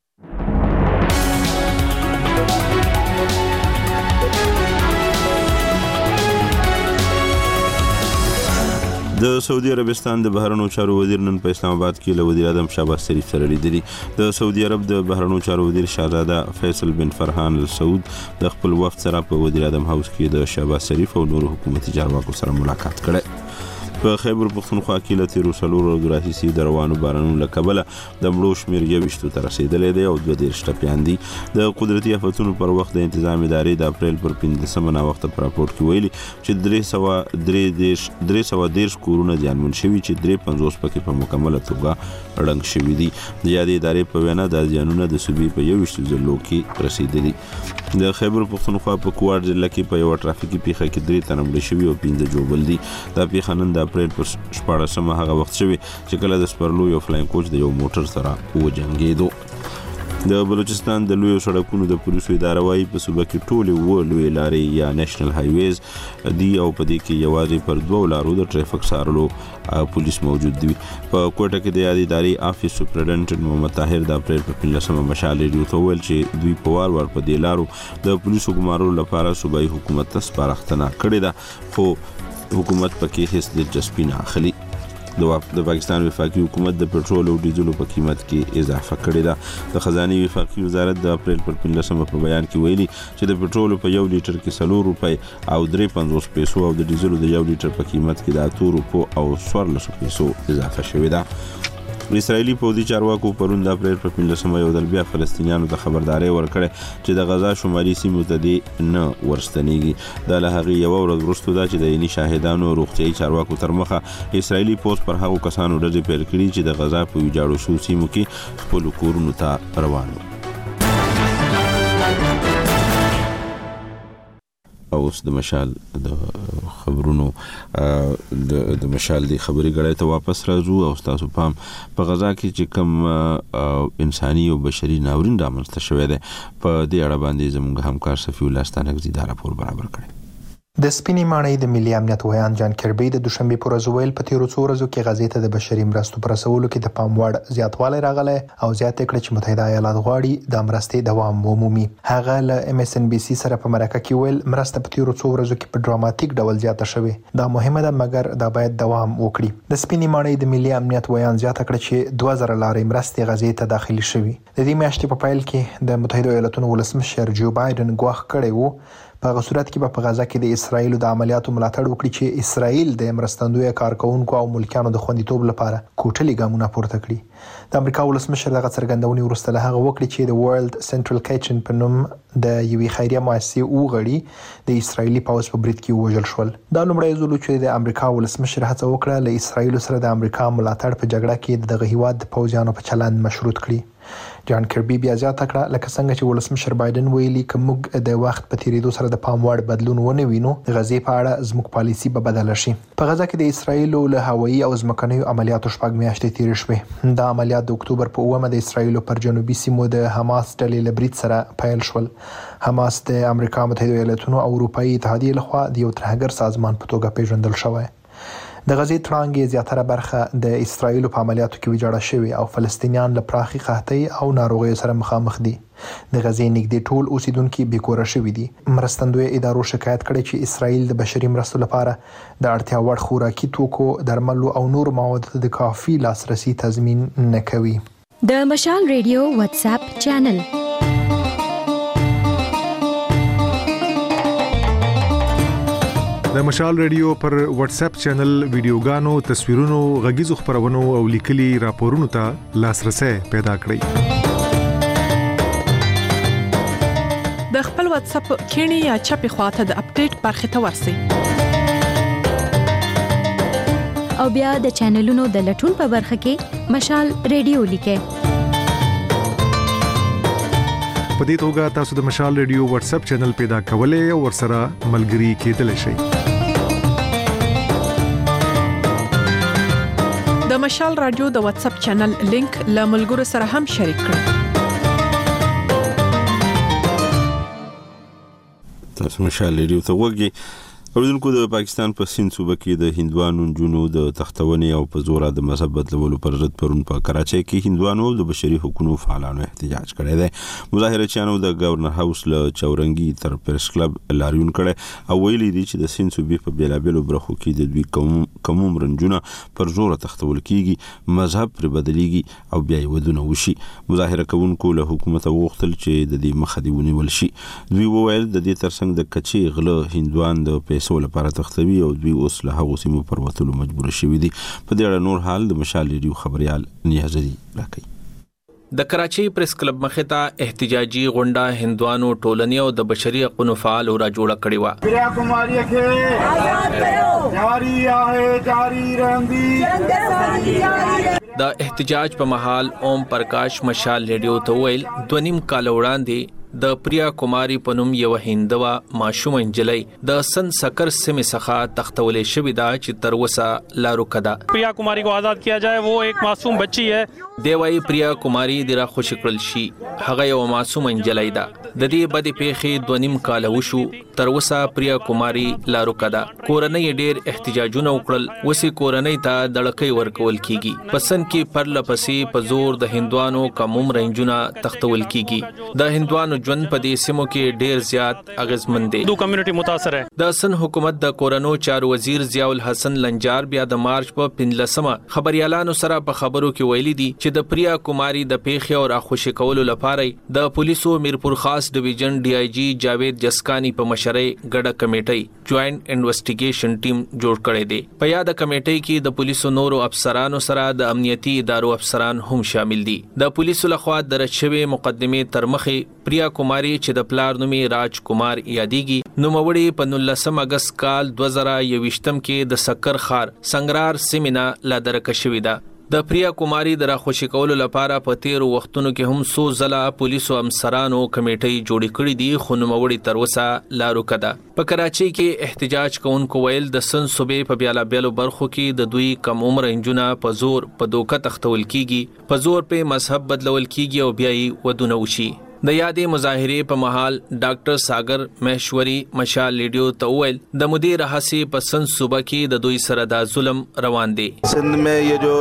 د سعودي عربستان د بهرنیو چارو وزیر نن په اسلام آباد کې له وزیر اعظم شهباز شریف سره لیدلي. د سعودي عرب د بهرنیو چارو وزیر شاهزاده فیصل بن فرحان ال سعود د خپل وفد سره په وزیر اعظم هاوس کې د شهباز شریف او نورو حکومتي چارواکو سره ملاقات کړی. په خیبر پختونخوا کې له تیرو څلورو ورځو راهیسې د روانو بارانونو له کبله د مړو شمېر یوویشتو ته رسېدلی دی او دوه دېرش ټپیان دي. د قدرتي آفتونو پر وخت د انتظام ادارې د اپریل پر پنځلسمه ناوخته په راپورټ کې ویلي چې درې سوه درې دېرش درې سوه دېرش کورونه زیانمن شوي چې درې پنځوس پکې په مکمله توګه ړنګ شوي دي. د یادې ادارې په وینا دا زیانونه د صوبې په یوویشتو ضلعو کې رسېدلي. د خیبر پختونخوا په کوټ ضلع کې په یوه ټرافیکي پیښه کې درې تنه مړه شوي او پنځه ژوبل دي. دا پیښه نن د اپریل پر شپاړسمه هغه وخت شوی چې کله د سپرلو یو فلاین کوچ د یو موټر سره وجنګېدو. د بلوچستان د لویو سړکونو د پولیسو اداره وايي په صوبه کې ټولې اووه لویې لارې یا نیشنل هایویز دي او په دې کې یوازې پر دوو لارو د ټریفک څارلو پولیس موجود دي. په کوټه کې د یادې ادارې افیس سپرنټنډنټ محمد طاهر د اپریل په پنځلسمه مشال ریډیو ته وویل چې دوی په وار وار په دې لارو د پولیسو ګمارلو لپاره صوبایي حکومت ته سپارښتنه کړې ده خو حکومت پکې هیڅ دلچسپي نه اخلي. د پاکستان وفاقي حکومت د پټرول او ډیزلو په قیمت کې اضافه کړې ده. د خزانه وفاقي وزارت د اپریل پر پنځلسمه په بیان کې ویلي چې د پټرول په یو لیټر کې څلور روپۍ او درې پنځوس پیسو او د ډیزلو د یو لیټر په قیمت کې د اتو روپو او څوارلسو پیسو اضافه شوې ده. اسرائیلي پوځي چارواکو پرون د اپریل پر پنځلسمه یو ځل بیا فلسطینیانو ته خبرداری ورکړې چې د غزا شمالي سیمو ته دې نه ورستنېږي. دا له هغې یوه ورځ وروسته ده چې د عیني شاهدانو روغتیایي چارواکو تر مخه اسرائیلي پوځ پر هغو کسانو ډزې پیل کړي چې د غزا په ویجاړو شوو سیمو کې خپلو کورونو ته روان وو. اوس د مشال د خبرونو د مشال د خبري غړې ته واپس راځو او تاسو پام په غزا کې چې کوم انساني او بشري ناورین رامنځته شوی دی په دې اړه باندې زموږ همکار صفي الله ستانکزي دا راپور برابر کړی. د سپینې ماڼۍ د ملي امنیت ویان جان کربي د دوشنبه پر ورځ ویل په تیرو څو ورځو کې غزې ته د بشري مرستو پر رسولو کې د پام وړ زیاتوالی راغلی او زیات کړ چې متحده ایالات غواړي د مرستې دوام ومومي. هغه له ام اس ان بي سي سره په مرکه کې ویل مرسته په تیرو څو ورځو کې په ډراماتیک ډول زیاته شوې. دا مهمه ده مګر دا باید دوام وکړي. د سپینې ماڼۍ د ملي امنیت ویان زیات کړ چې دوه زره لارې مرستې غزې ته داخلي شوې. د دې میاشتې په پایل کې د متحده ایالاتونو ولسمشر جو بایدن ګواښ کړی و په هغه صورت کې به په غزا کې د اسرایل د عملیاتو ملاتړ وکړي چې اسرایل د مرستندوی کارکونکو او ملکیانو د خوندیتوب لپاره کوټلي ګامونه پورته کړي. د امریکا ولسمشر دغه څرګندونې وروسته له هغه وکړي چې د ورلد سنټرل کچن په نوم د یوې خیریه مؤسسې وغړي د اسرایلی پوځ په برید کې وژل شول. دا لومړی ځل چې د امریکا ولسمشر هڅه وکړه له اسرایل سره د امریکا ملاتړ په جګړه کې دغه هیواد د پوځیانو په چلند مشروط کړي. جان کربي بیا زیاته کړه لکه څنګه چې ولسمشر بایدن ویلي که موږ د وخت په تیریدو سره د پام وړ بدلون ونه وینو د غزې په اړه زموږ پالیسي به بدله شي. په غزا کې د اسرایل له هوایي او ځمکنیو عملیاتو شپږ میاشتې تیرې شوې. دا عملیات د اکتوبر په اوومه د اسرایل پر جنوبي سیمو د حماس ډلې له برید سره پیل شول. حماس د امریکا متحده ایالاتونو او اروپایي اتحادیې لخوا د یو ترهګر سازمان په توګه پیژندل شوی. د غزې تړانګې زیاتره برخه د اسرایل په عملیاتو کې ویجاړه شوې او فلسطینیان له پراخي قحطۍ او ناروغیو سره مخامخ دي. د غزې نږدې ټول اوسیدونکي بېکوره شوي دي. مرستندوی ادارو شکایت کړی چې اسرایل د بشري مرستو لپاره د اړتیا وړ خوراکي توکو، درملو او نور موادو ته د کافي لاسرسي تضمین نه کوي. د مشال ریډیو واتس اپ چینل د مشال ریډیو پر واتس اپ چینل ویډیوګانو، تصویرونو، غږیزو خبرونو او لیکلي راپورونو ته لاسرسي پیدا کړئ. د خپل واتس اپ کینی یا چپی خواته د اپډیټ برخه ته ورسئ. او بیا د چینلونو د لټون په برخه کې مشال ریډیو لیکئ. په دې توګه تاسو د مشال ریډیو واتس اپ چینل پیدا کولای او ورسره ملګري کېدلی شئ. د مشال رادیو د واتس اپ چینل لینک له ملګرو سره هم شریک کړئ. تاسو مشال ریډیو ته وګورئ. اوریدونکو د پاکستان په سند صوبه کې د هندوانو جنو د تختونې او په زور د مذهب بدلولو پر ضد پرون په کراچۍ کې هندوانو د بشري حقوقو فعالانو احتجاج کړی دی. مظاهره چانو د گورنر هاوس له چورنګي تر پریس کلب لاریون کړي او ویلي دي چې د سند صوبې په بیلابېلو برخو کې د دوی کوم کوم رنجونه پر زور تختول کیږي، مذهب پر بدلېږي او بیا یې ودونه وشي. مظاهره کوونکو له حکومت غوښتل چې د دې مخه دی ونیول شي. دوی وویل د دې ترڅنګ د کچې غله هندوان د پیسو لپاره تختوي او دوی اوس له هغو سیمو پر وتلو مجبور شوي دي. په دې اړه نور حال د مشال ریډیو خبريال نیازري راکوي. د کراچۍ پریس کلب مخې ته احتجاجي غونډه هندوانو ټولنې او د بشري حقوقو فعالو را جوړه کړې وه. پریا کماری کې آزاد کړو، جاری آهه جاری رهندي. د احتجاج په محل اوم پرکاش مشال ریډیو ته ویل دوه نیم کال وړاندې د پریا کماری پنوم یو هندوا ماشوم انجلۍ د سن سکر سیمې څخه تختولې شوې ده چې تر اوسه لارو کده. پریا کماری کو آزاد کیا جائے، وہ ایک معصوم بچی ہے. دیوای پریا کماری د را خوشی کړل شي، هغه یو معصوم انجلۍ ده. د دې بدې پیښې دوه نیم کال وشو، تر اوسه پریا کماری لارو کده. کورنۍ ډېر احتجاجونه وکړل، وسی کورنۍ ته دړکې ورکول کیږي. پسند کې پر لپسې په زور د هندوانو کموم رنجونه تختول کیږي. د هندوانو ژوند په دې سیمو کې ډېر زیات اغیزمن دي. دو کمیونټي متاثر ہے. د سن حکومت د کورونو چارو وزیر ضیاء الحسن لنجار بیا د مارچ په پنځلسمه خبريالانو سره په خبرو کې ویلي دي چې د پریا کماری د پیښې او راخوشي کولو لپاره د پولیسو میرپور خاص ډیویژن ډي آی جی جاوید جسکانی په مشرۍ ګډه کمیټي جوائنٹ انویسټیګیشن ټیم جوړ کړی دی. په یاد کمیټي کې د پولیسو نورو افسرانو سره د امنیتي ادارو افسران هم شامل دي. د پولیسو لخوا درج شوی مقدمه تر مخې پریا کماری چې د پلار نومي راج کمار یادېږي، نوموړی په نولسم اگست کال دوه زره یوویشتم کې د سکر خار سنگرار سیمینا لا درکه شوې ده. د پریا کماری د راخوشي کولو لپاره په تیرو وختونو کې هم سو ځله پولیسو امسرانو کمیټي جوړې کړې دي، خو نوموړی تر اوسه لارو کده. په کراچۍ کې احتجاج کوونکو ویل د سن صوبې په بیالا بیلو برخو کې د دوی کم عمر انجونه په زور په دوکه تختول کیږي، په زور په مذهب بدلول کیږي او بیا یې ودونه وشي. د یادې مظاهرې په محل ډاکټر ساگر مهشوري مشال ریډیو ته ویل د مدیر حسی په سند صوبہ کې د دوی سره د ظلم روان دي. سندھ میں یہ جو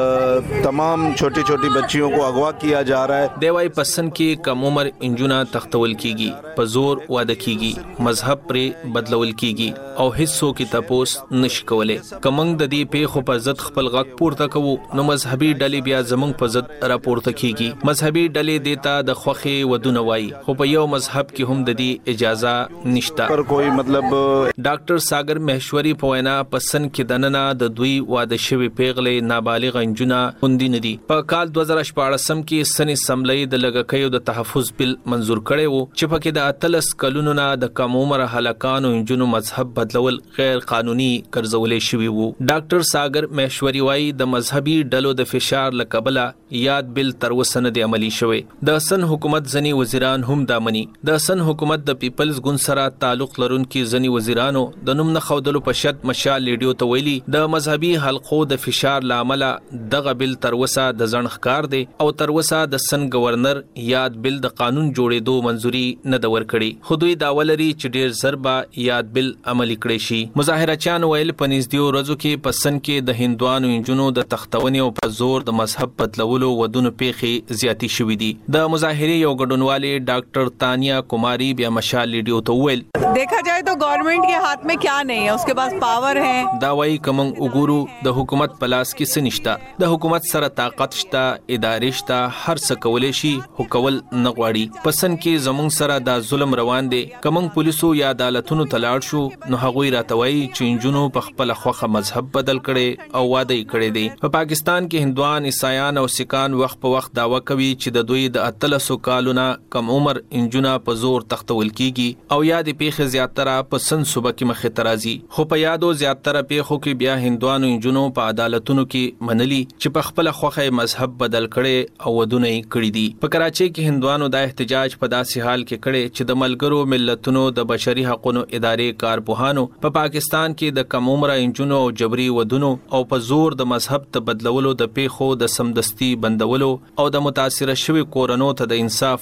تمام چھوٹی چھوٹی بچیوں کو اغوا کیا جا رہا ہے. دیوای پسند کې کم عمر انجونه تختول کیږي، په زور واده کیږي، مذهب پر بدلول کیږي او هیڅ کې تاسو نشي کولای. کمنګ د دې پیښو په ضد خپل غږ پورته کوو نو مذهبي ډلې بیا زمونږ په ضد راپورته کیږي. مذهبي ډلې دیتا د خوخي ودونه وای، خو په یو مذهب کې هم د دې اجازه نشته. پر کوئی مطلب ډاکټر ساگر مهشوري په وینا پسند کې دننه د دوی واده شوی پیغلې نابالغ انجونه خوندي ندي. په کال دوه زره شپږم کې سن اسمبلی د لګکیو د تحفظ بل منزور کړي وو چې پکې د اتلس کلونو نه د کم عمر هلکانو انجونو مذهب بدلول غیر قانوني ګرځولې شوی وو. ډاکټر ساگر مهشوري وای د مذهبي ډلو د فشار لکبله یاد بل تر وسنه د عملی شوی. د سن حکومت ځنی وزیران هم دامني. د سن حکومت د پیپلز ګوند سره تعلق لرونکي ځنی وزیرانو د نوم نه خودلو په شرط مشال ریډیو ته ویلي د مذهبي حلقو د فشار لامل دغه بل تر وسه د ځنخکار دی او تر وسه د سن گورنر یاد بل د قانون جوړېدو منځوري نه د ورکړي. خو دوی داول لري چې ډیر ضربه یاد بل عملی کړی شي. مظاهره چان ویل په نږدې ورځو کې په سن کې د هندوانو انجونو د تختونې او په زور د مذهب بدلولو ودونو پیښې زیاتی شوې دي. د مظاهره یو ګډونوالے ڈاکٹر تانیا کماری بیا مشال ریڈیو تو ویل دیکھا جائے تو گورنمنٹ کے ہاتھ میں کیا نہیں ہے، اس کے پاس پاور ہے. داوی کمنګ وګورو د حکومت پلاس کې سنشتا، د حکومت سره طاقت شته، ادارې شته، هر څه کولای شي، خو کول نه غواړي. پسند کې زمونږ سره دا ظلم روان دي. کمنګ پولیسو یا عدالتونو تلاړ شو نو هغوی راتوي چې انجونو په خپل خوخه مذهب بدل کړي او واده کړي دي. په پاکستان کې هندوان، عیسایان او سکان وخت په وخت داوا کوي چې د دوی د اتلسو کالونه کم عمر انجونه په زور تختول کیږي او یا د پیښې زیاتره په سند صوبه کې مخې ته راځي. خو په یادو زیاتره پیښو کې بیا هندوانو انجونو په عدالتونو کې منلي چې په خپل خوخه مذهب بدل کړي او ودونه یې کړي دي. په کراچۍ کې هندوانو دا احتجاج په داسې حال کې کړي چې د ملګرو ملتونو د بشري حقوقو ادارې کارپوهانو په پاکستان کې د کم عمر انجونو او جبري ودونو او په زور د مذهب ته بدلولو د پیښو د سمدستي بندولو او د متاثر شوی کورونو ته د انصاف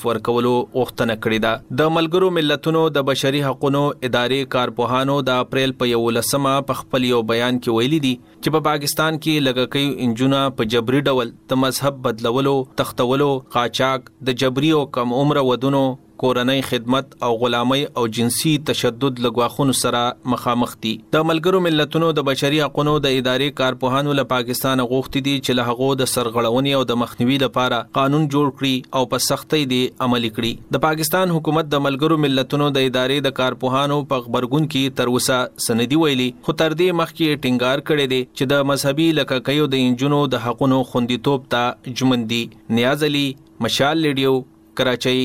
انصاف ورکولو غوښتنه کړې ده. د ملګرو ملتونو د بشري حقوقو ادارې کارپوهانو د اپریل په یولسمه په خپل یو بیان کې ویلي دي چې په پاکستان کې لږکیو انجونه په جبري ډول د مذهب بدلولو، تختولو، قاچاق، د جبري او کم عمر ودونو، کورنۍ خدمت او غلامۍ او جنسي تشدد لګواخونو سره مخامخ دي. د ملګرو ملتونو د بشري حقوقو د ادارې کارپوهانو له پاکستان غوښتي دي چې له هغو د سرغړونې او د مخنیوي لپاره قانون جوړ کړي او په سختۍ دی عملي کړي. د پاکستان حکومت د ملګرو ملتونو د ادارې د کارپوهانو په خبرګون کې تر اوسه سندي ویلي، خو تر دې مخکې ټینګار کړی دی چې د مذهبي لږکیو د انجونو د حقوقو خوندیتوب ته ژمن دي. نیاز علي، مشال ریډیو، کراچۍ.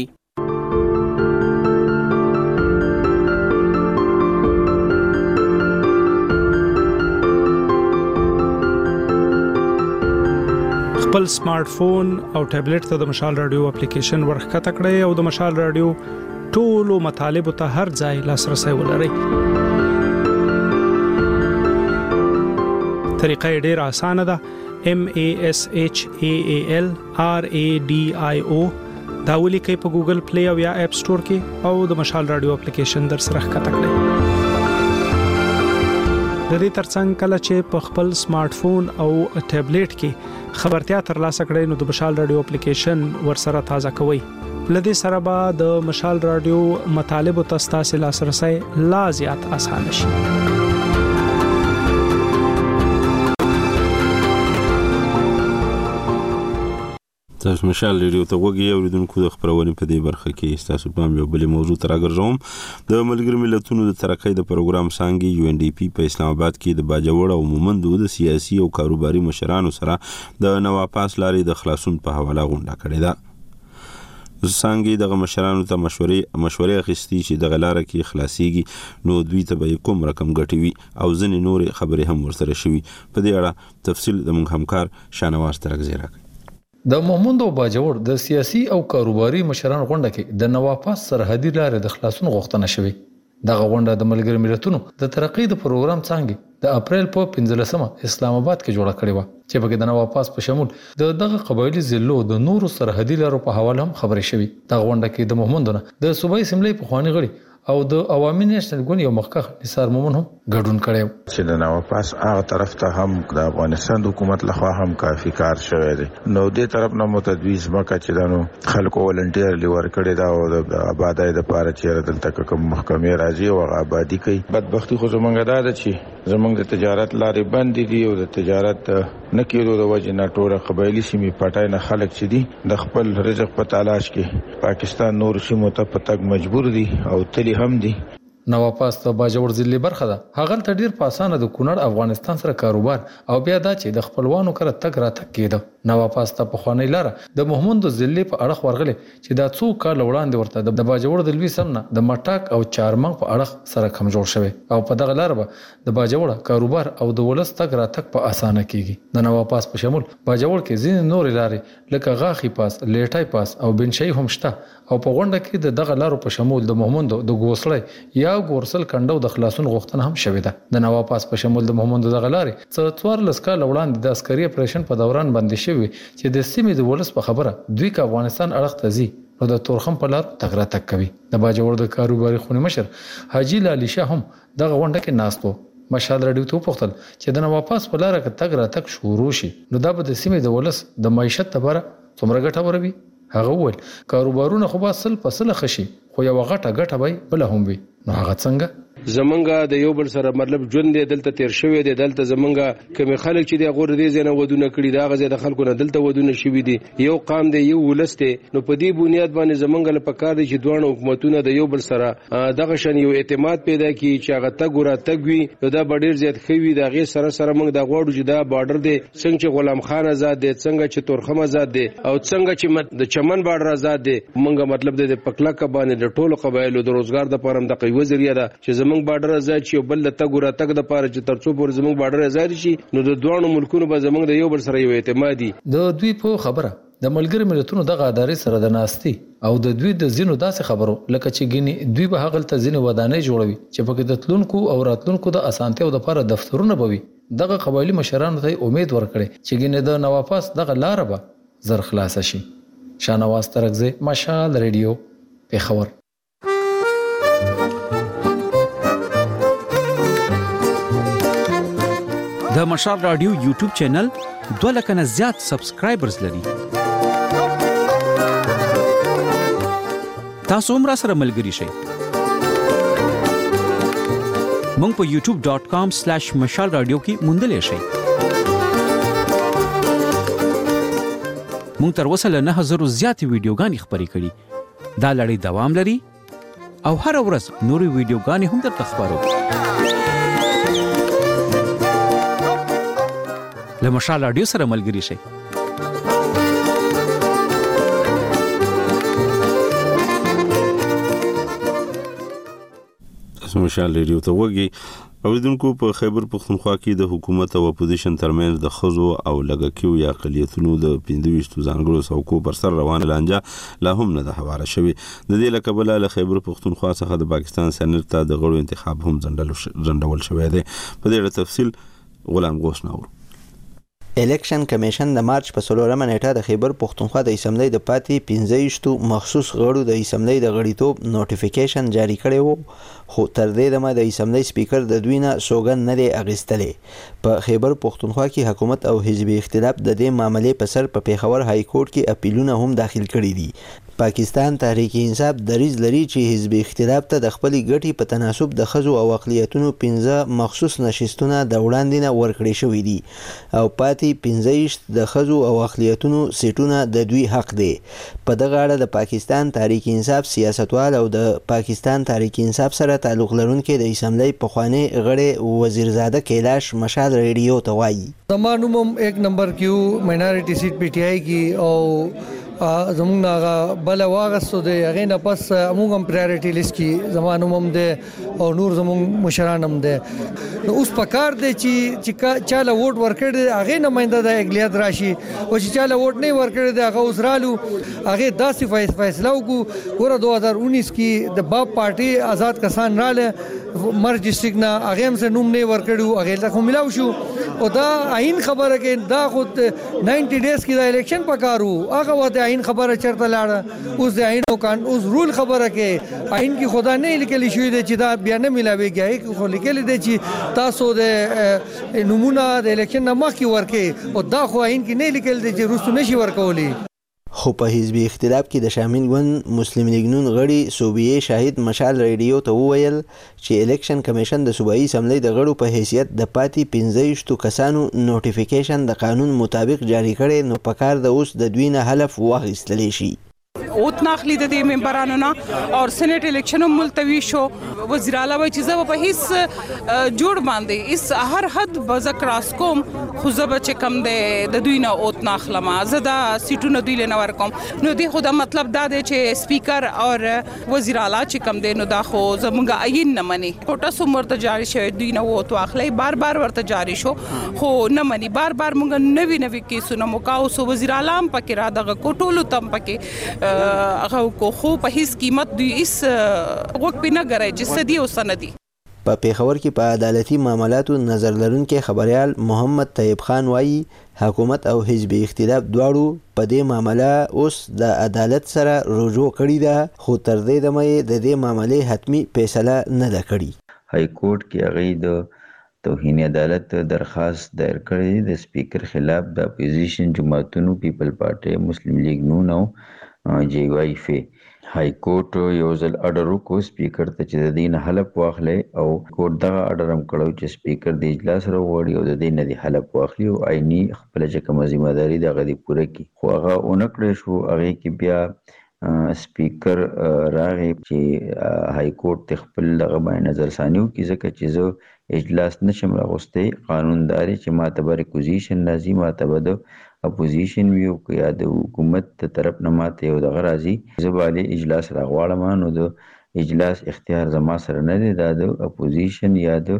خپل سمارټ فون او ټابلیټ ته د مشال رادیو اپلیکیشن ورخکته کړئ او د مشال رادیو ټولو مطالبه ته هر ځای لاسرسي ولرئ. طریقه ډیره اسانه ده. M A S H A A L R A D I O دا ولیکئ په ګوګل پلی او یا اپ سٹور کې او د مشال رادیو اپلیکیشن در سره ښکته کړئ. د دې ترڅنګ کله چې په خپل سمارټ فون او ټابلیټ کې خبرتیا ترلاسه کړئ نو د مشال رادیو اپلیکیشن ورسره تازه کوئ. لدې سره به د مشال رادیو مطالب او تاسو لاسرسي لا زیات اسانه شي. تاسو مشال ریډیو ته وګورئ او لیدونکو د خبرونې په دې برخه کې تاسو په یو بل موضوع تر راګرځوم. د ملګرو ملتونو د ترقۍ د پروګرام څنګه یو ان ډي پی په اسلام آباد کې د باجوړ او مومندو د سیاسي او کاروباري مشرانو سره د نواپاس لارې د خلاصون په حواله غونډه کړې ده. څنګه دغه مشرانو ته مشورې مشورې اخیستي چې د غلاره کې خلاصيږي نو دوی ته به کوم رقم ګټوي او ځنې نور خبرې هم ورسره شوي. په دې اړه تفصیل د موږ همکار شانواز ترغزیرا. د مومند او باجوړ د سیاسي او کاروباري مشران غونډه کې د نواپاس سرحدي لارې د خلاصون غوښتنه شوې. دغه غونډه د ملګرو ملتونو د ترقۍ د پروګرام څنګه د اپریل په پنځلسمه اسلام آباد کې جوړه کړې و چې په کې د نواپاس په شمول د دغه قبایلی ضلعو د نورو سرحدي لارو په حواله هم خبرې شوې. دغه غونډه کې د مومندونه د صوبایي اسمبلی په خواني غړي او د عوامي نېشنل ګوند یو مخکخ نثار مومن هم ګډون کړي چې د نواپاس هغه طرف ته هم د افغانستان حکومت لخوا هم کافي کار شوی دی. نو دې طرف نه متدویز مکه چې دانو خلکو ولنټیر لیور کړي دا او د آبادای د پاره چې دلته کوم محکمې راځي او آبادی کوي. بدبختی خو زمونږ دا ده چې زمونږ د تجارت لارې بند دي او د تجارت نه کېدو د وجې نه ټول قبایلی سیمې پټای نه خلک چې دي د خپل رزق په تلاش کې پاکستان نور سیمو ته پتاګ مجبور دي او تلی هم دي. نواپاس ته باجوړ ضلع برخه ده. هغه ته ډیر په اسانه د کونړ افغانستان سره کاروبار او بیا دا چې د خپلوانو کړه تک را تک کېده. نواپاس ته په خوانی لاره د محمد ضلع په اړه ورغله چې دا څو کال وړاندې ورته د باجوړ د لوی سمنه د مټاک او چارمنګ په اړه سره کم جوړ شوی او په دغه لار به د باجوړ کاروبار او د ولس تک را تک په اسانه کیږي. د نواپاس په شمول باجوړ کې ځین نور لارې لکه غاخي پاس، لیټای پاس او بنشي هم شته او په غونډه کې د دغه لارو په شمول د محمد د ګوسړی یا ګورسل کندو د خلاصون غوښتنه هم شوې ده. د نواپاس په شمول د محمد د غلاري څو څوارلس کال وړاندې د عسکري اپریشن په دوران باندې شوی چې د سیمې د ولس په خبره دوی کا افغانستان اړخ ته ځي نو د تورخم په لار تګرا تک کوي. د باجوړ د کاروباري خونی مشر حاجی لالی شاه هم دغه غونډه کې ناستو. مشال رادیو ته پوښتل چې د نواپاس په لار کې تګرا تک شروع شي نو دا به د سیمې د ولس د معیشت لپاره څومره ګټه وروي. هغه وویل کاروبارونه خو به سل په سل خشي خو یو غټه ګټه به بل هم وي. نو هغه څنګه زمونږه د یو بل سره مطلب ژوند دی دلته تیر شوی دی. دلته زمونږه کوم خلک چې د غور دي زنه ودونه کړی دا غزه د خلکو نه دلته ودونه شوی دي. یو قام دی یو ولسته نو په دې بنیاد باندې زمونږه لپاره کار دی چې دوه حکومتونه د یو بل سره دغه شان یو اعتماد پیدا کړي چې هغه تګورا تګوي نو دا ډیر زیات خوي دا غي سره سره موږ د غوړو چې دا بارډر دی څنګه چې غلام خان آزاد دی څنګه چې تورخم آزاد دی او څنګه چې د چمن بارډر آزاد دی موږ مطلب د پکلک باندې د ټولو قبایلو د روزګار د پرم د قوی ذریعہ ده چې زمونږ بارډر آزاد چې بل تګ ور تګ د پاره چې ترڅو پر زموږ بارډر آزاد شي نو د دوه ملکونو به زموږ د یو بل سره یو اعتمادي. د دوی په خبره د ملګری ملتونو دغه ادارې سره د ناستي او د دوی د زینو داسې خبرو لکه چې ګینی دوی به هغه ته زینو ودانې جوړوي چې پکې د تلونکو او راتلونکو د اسانتیو د لپاره دفترونه بوي. دغه قبایلی مشرانو ته امید ورکړي چې ګینه د نواپاس دغه لار به زر خلاص شي. شانواز ترغزی مشال ریډیو پیښور. د مشال رادیو یوټیوب چینل دوه لک نه زیات سبسکرایبرز لري. تاسو هم را سره ملګري شئ. مونږ په یوټیوب ډاٹ کام سلیش مشال رادیو کې موندلې شئ. مونږ تر اوسه له نه هزارو زیاتې ویډیوګانې خپرې کړي. دا لړۍ دوام لري او هر ورځ نورې ویډیوګانې هم درته خپرو. له مشال رادیو سره ملګري شئ. مشال ریډیو ته وګي. اوریدونکو په خیبر پختونخوا کې د حکومت او اپوزیشن ترمنځ د خزو او لګکیو یا اقلیتونو د پنځه ویشت ځانګړو څوکو پر سر روان لانجه لا هم نه ده هواره شوې. د دې لکبله له خیبر پختونخوا څخه د پاکستان سېنات ته د غړو انتخاب هم ځنډول شوی دی. په دې اړه تفصیل غلام غوث ناور. الیکشن کمیشن د مارچ په څلورمه نیټه د خیبر پختونخوا د اسمبلی د پاتې پنځه ویشت مخصوص غړو د اسمبلی د غړیتوب نوټیفیکیشن جاری کړی وو، خو تر دې دمه د اسمبلی سپیکر د دوی نه سوګند نه دی اخیستلی. په خیبر پختونخوا کې حکومت او حزبي اختلاف د دې معاملې په سر په پیښور های کورټ کې اپیلونه هم داخل کړي دي. پاکستان تحریک انصاف دریځ لري چې حزبي اختلاف ته د خپلې ګټې په تناسب د ښځو او اقلیتونو پنځه مخصوص نشستونه د وړاندې نه ورکړي شوي دي او پاتې پنځه ویشت د ښځو او اقلیتونو سیټونه د دوی حق دی. په دغه اړه د پاکستان تحریک انصاف سیاستوال او د پاکستان تحریک انصاف سره تعلق لرونکي د اسمبلی پخوانی غړی وزیرزاده کیلاش مشال ریډیو ته وایي. زما نوم هم ایک نمبر کیو ماینورټي سیټ پی ټی آی کی او زمونږ هغه بل واغستو دی هغې نه پس موږ هم پرایورټي لیست کې زما نوم هم دی او نور زمونږ مشران هم دی. نو اوس پکار دی چې چې چاله ووټ ورکړی دی هغې نماینده د اقلیت راشي او چې چاله ووټ نه ورکړی دی هغه اوس رالو هغې داسې فیصله وکړو. ګوره دو هزار انیس کې د باب پارټي آزاد کسان راله مرج ډسټرکټ نه هغې هم څه نوم نه ورکړو هغې ته خو ملاو شو او دا عین خبره کې دا خو نایمټي ډیز کې دا الیکشن پکار وو هغه وخت عین خبره چرته لاړه. اوس د عین وکان اوس رول خبره کې عین کې خدا نه لیکلی شوی دی چې دا بیا نه ملاويږي خو لیکلی دی چې تاسو د نمونه د الیکشن نه مخکې ورکې او دا خو عین کې نه لیکل دی چې روستو نشي ورکولی. خو په حزبي اختلاف کې د شامل ګوند مسلم لیگ نون غړي صوبیه شاهد مشال ریډیو ته وویل چې الیکشن کمیشن د صوبایي اسمبلی د غړو په حیثیت د پاتې پنځه ویشت کسانو نوټیفیکیشن د قانون مطابق جاری کړي نو پکار د اوس د دوی نه حلف واخیستلی شي. اوت ناخلی د دې ممبرانو نه او سېنات الیکشن ملتوي شو. وزیر اعلی وایي چې زه په هیڅ جوړ باندې اس هر حد بذکر اسکوم خو زه به چې کم دی د دوی نه اوت ناخلم زه دا سیټونه دوی له نه ورکوم. نو دې خو دا مطلب دا دی چې سپیکر او وزیر اعلی چې کم دی نو دا خو زموږ عین نه مني. کوټه سوم ورته جاری شوی دوی نه اوت واخلي بار بار ورته جاری شو خو نه مني. بار بار موږ نوی نوی کیسونه موکاو سو وزیر اعلی هم پکې را دغه کوټولو تم پکې هغه کو خو په هیڅ قیمت دوی اس وګ پینه غره چې سدي او سندي. په پیښور کې په عدالتي معاملاتو نظر لرونکي خبريال محمد طیب خان وایي حکومت او حزبي اختلاف دواړو په دې معاملې اوس د عدالت سره رجوع کړی ده خو تر دې دمه د دې معاملې حتمی فیصله نه ده کړې. های کورټ کې هغه د توهین عدالت درخواست دایر کړی د سپیکر خلاف د اپوزیشن جماعتونو پیپل پارټي مسلم لیگ نون او جی وائی فی. های کورټ یو ځل اډر وکړ سپیکر ته چې د دې نه حلف واخلي او کورټ دغه اډر هم کړو چې سپیکر د اجلاس راوړي او د دې نه دی حلف واخلي او عیني خپل چې کوم ذمہ داری دغه دی پوره کړي. خو هغه اونکړې شو هغه کې بیا سپیکر راغی چې های کورټ خپل دغه باندې نظر ثانیو کې ځکه چې زه اجلاس نشم راغوسته قانونداري چې ماته بر پوزیشن لازم ماته بده اپوزیشن ویو یا د حکومت ته طرف نه ماته یو دغه راځي زباله اجلاس راغواړم نو د اجلاس اختیار زما سره نه دی دا د اپوزیشن یا د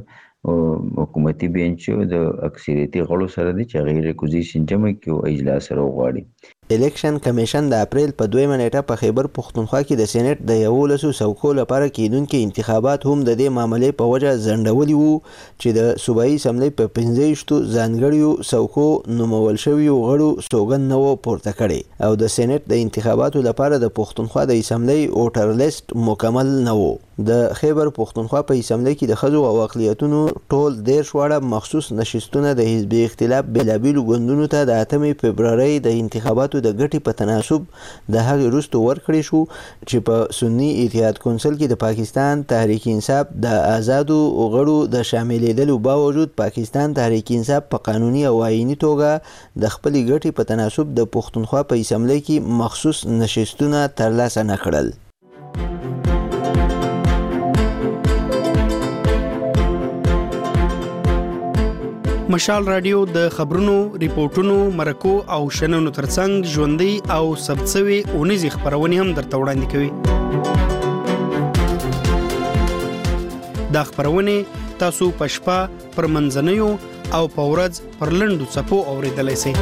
حکومتي بینچ د اکثریتي غړو سره دی چې غیر اپوزیشن جمع کیو اجلاس راغواړي. الیکشن کمیشن د اپریل په دویمه نیټه په خیبر پښتونخوا کې د سېنات د یولسو څوکو لپاره کېدونکي انتخابات هم د دې معاملې په وجه ځنډولي وو چې د صوبایي اسمبلی په پنځه ویشتو ځانګړیو څوکو نومول شویو غړو سوګند نه و پورته کړی او د سېنات د انتخاباتو لپاره د پښتونخوا د اسمبلی ووټر لیست مکمل نه و. د خیبر پښتونخوا په اسمبلی کې د ښځو او اقلیتونو ټول دېرش واړه مخصوص نشستونه د حزبي اختلاف بېلابېلو ګوندونو ته د اتمې فبرورۍ د انتخاباتو د ګټې په تناسب د هغې وروسته ورکړی شو چې په سني اتحاد کونسل کې د پاکستان تحریک انصاف د آزادو غړو د شاملېدلو باوجود پاکستان تحریک انصاف په قانوني او آئیني توګه د خپلې ګټې په تناسب د پښتونخوا په اسمبلی کې مخصوص نشستونه ترلاسه نه کړل. مشال رادیو د خبرونو، ریپورتونو، مرکو او شننو ترڅنګ ژوندۍ او ثبت شوي اونیزې خپرونې هم درته وړاندې کوي. دا خپرونې تاسو په شپه، پر منځنیو او په ورځ پر لنډو څپو اورېدلی سئ.